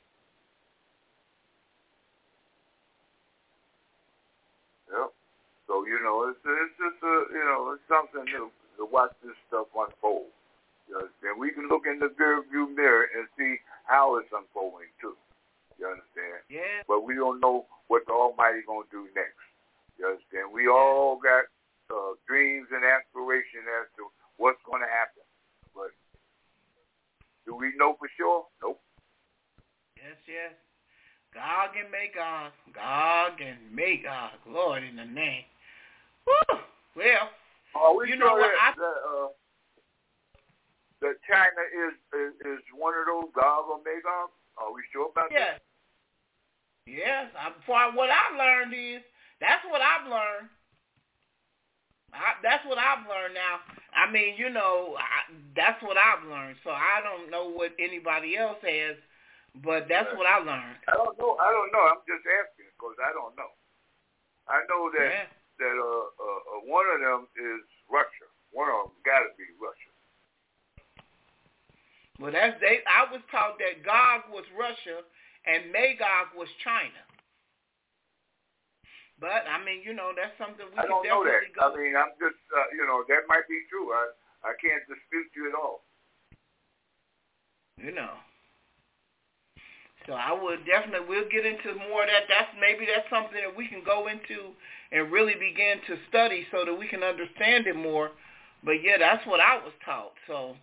Yep. So, you know, it's it's just a, you know, it's something to, to watch this stuff unfold. You understand? We can look in the rear view mirror and see how it's unfolding too. You understand? Yeah. But we don't know what the Almighty gonna do next. You understand? We all got uh, dreams and aspiration as to what's gonna happen. But do we know for sure? Nope. Yes, yes. Gog and Magog. Gog and Magog. Lord in the name. Woo! Well, uh, we you know what? That, I, that, uh, that China is, is is one of those Gog or Magog? Are we sure about yes. that? Yes. I, for what I've learned is, that's what I've learned. I, that's what I've learned now. I mean, you know, I, that's what I've learned. So I don't know what anybody else has, but that's what I learned. I don't know. I don't know. I'm just asking because I don't know. I know that. Yeah. That uh, uh, one of them is Russia. One of them got to be Russia. Well, that's they. I was taught that Gog was Russia and Magog was China. But I mean, you know, that's something we I can don't know that. definitely go. I mean, I'm just, uh, you know, that might be true. I I can't dispute you at all. You know. So I would definitely, we'll get into more of that. That's maybe that's something that we can go into and really begin to study so that we can understand it more. But yeah, that's what I was taught. So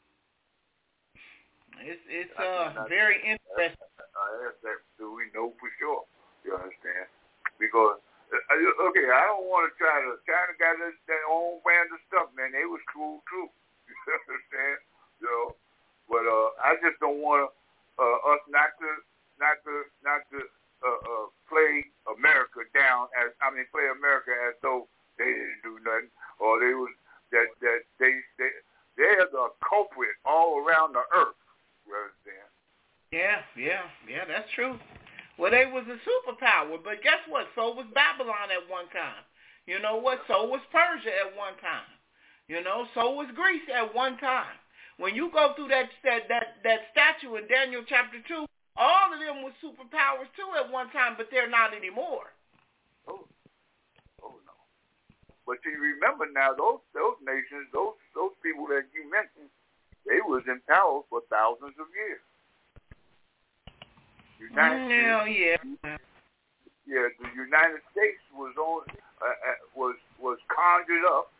it's it's uh very interesting. I asked that, do we know for sure? You understand? Because uh, okay, I don't want to try to. China got their, their own brand of stuff, man. They was cool too. You understand? You know, but uh, I just don't want to. Uh, us not to not to not to uh, uh, play America down as I mean play America as though they didn't do nothing or they was that that they they they're the culprit all around the earth. You understand? Yeah, yeah, yeah. That's true. Well, they was a superpower, but guess what? So was Babylon at one time. You know what? So was Persia at one time. You know, so was Greece at one time. When you go through that that that, that statue in Daniel chapter two, all of them were superpowers too at one time, but they're not anymore. Oh, oh no. But you remember now, those those nations, those those people that you mentioned, they was in power for thousands of years. United Hell yeah. Yeah, the United States was on uh, uh, was was conjured up.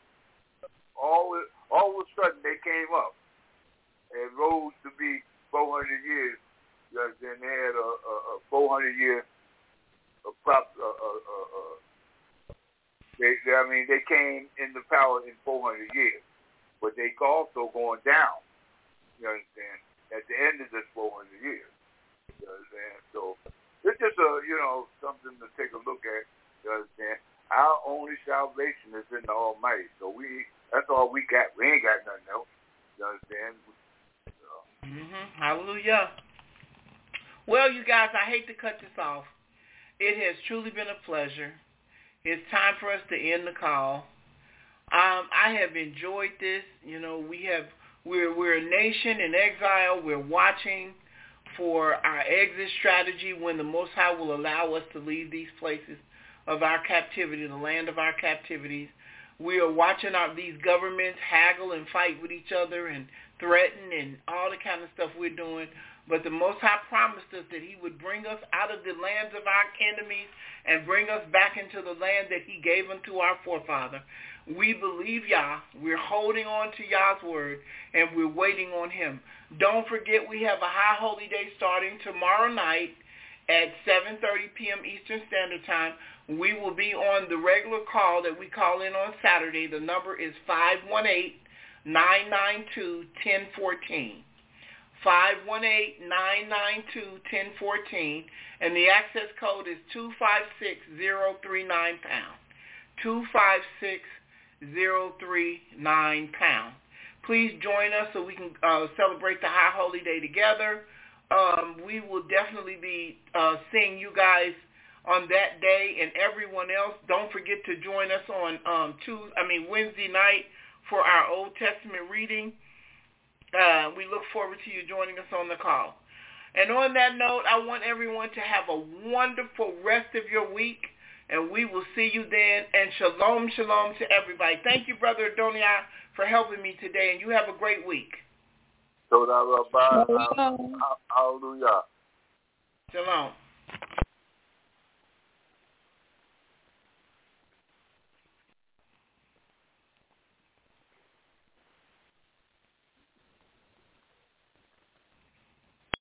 All all of a sudden they came up. And rose to be four hundred years. Then they had a, a, a four hundred year a prop. Uh, uh, uh, uh, they, they, I mean, they came into power in four hundred years, but they also going down. You understand? At the end of this four hundred years. You understand? So it's just a you know something to take a look at. You understand? Our only salvation is in the Almighty. So we that's all we got. We ain't got nothing else. You understand? Mm-hmm. Hallelujah. Well, you guys, I hate to cut this off. It has truly been a pleasure. It's time for us to end the call. Um, I have enjoyed this. You know, we have we're we're a nation in exile. We're watching for our exit strategy when the Most High will allow us to leave these places of our captivity, the land of our captivities. We are watching our, these governments haggle and fight with each other and threaten and all the kind of stuff we're doing. But the Most High promised us that he would bring us out of the lands of our enemies and bring us back into the land that he gave unto our forefather. We believe Yah. We're holding on to Yah's word, and we're waiting on him. Don't forget we have a high holy day starting tomorrow night at seven thirty p.m. Eastern Standard Time. We will be on the regular call that we call in on Saturday. The number is five one eight, nine nine two, one zero one four. five one eight, nine nine two, one zero one four, and the access code is two five six zero three nine pound. two five six zero three nine pound. Please join us so we can uh, celebrate the High Holy Day together. Um, we will definitely be uh, seeing you guys on that day, and everyone else. Don't forget to join us on um, Tuesday, I mean Wednesday night for our Old Testament reading. Uh, we look forward to you joining us on the call. And on that note, I want everyone to have a wonderful rest of your week, and we will see you then. And shalom, shalom to everybody. Thank you, Brother Adoniah, for helping me today, and you have a great week. Hallelujah. Shalom.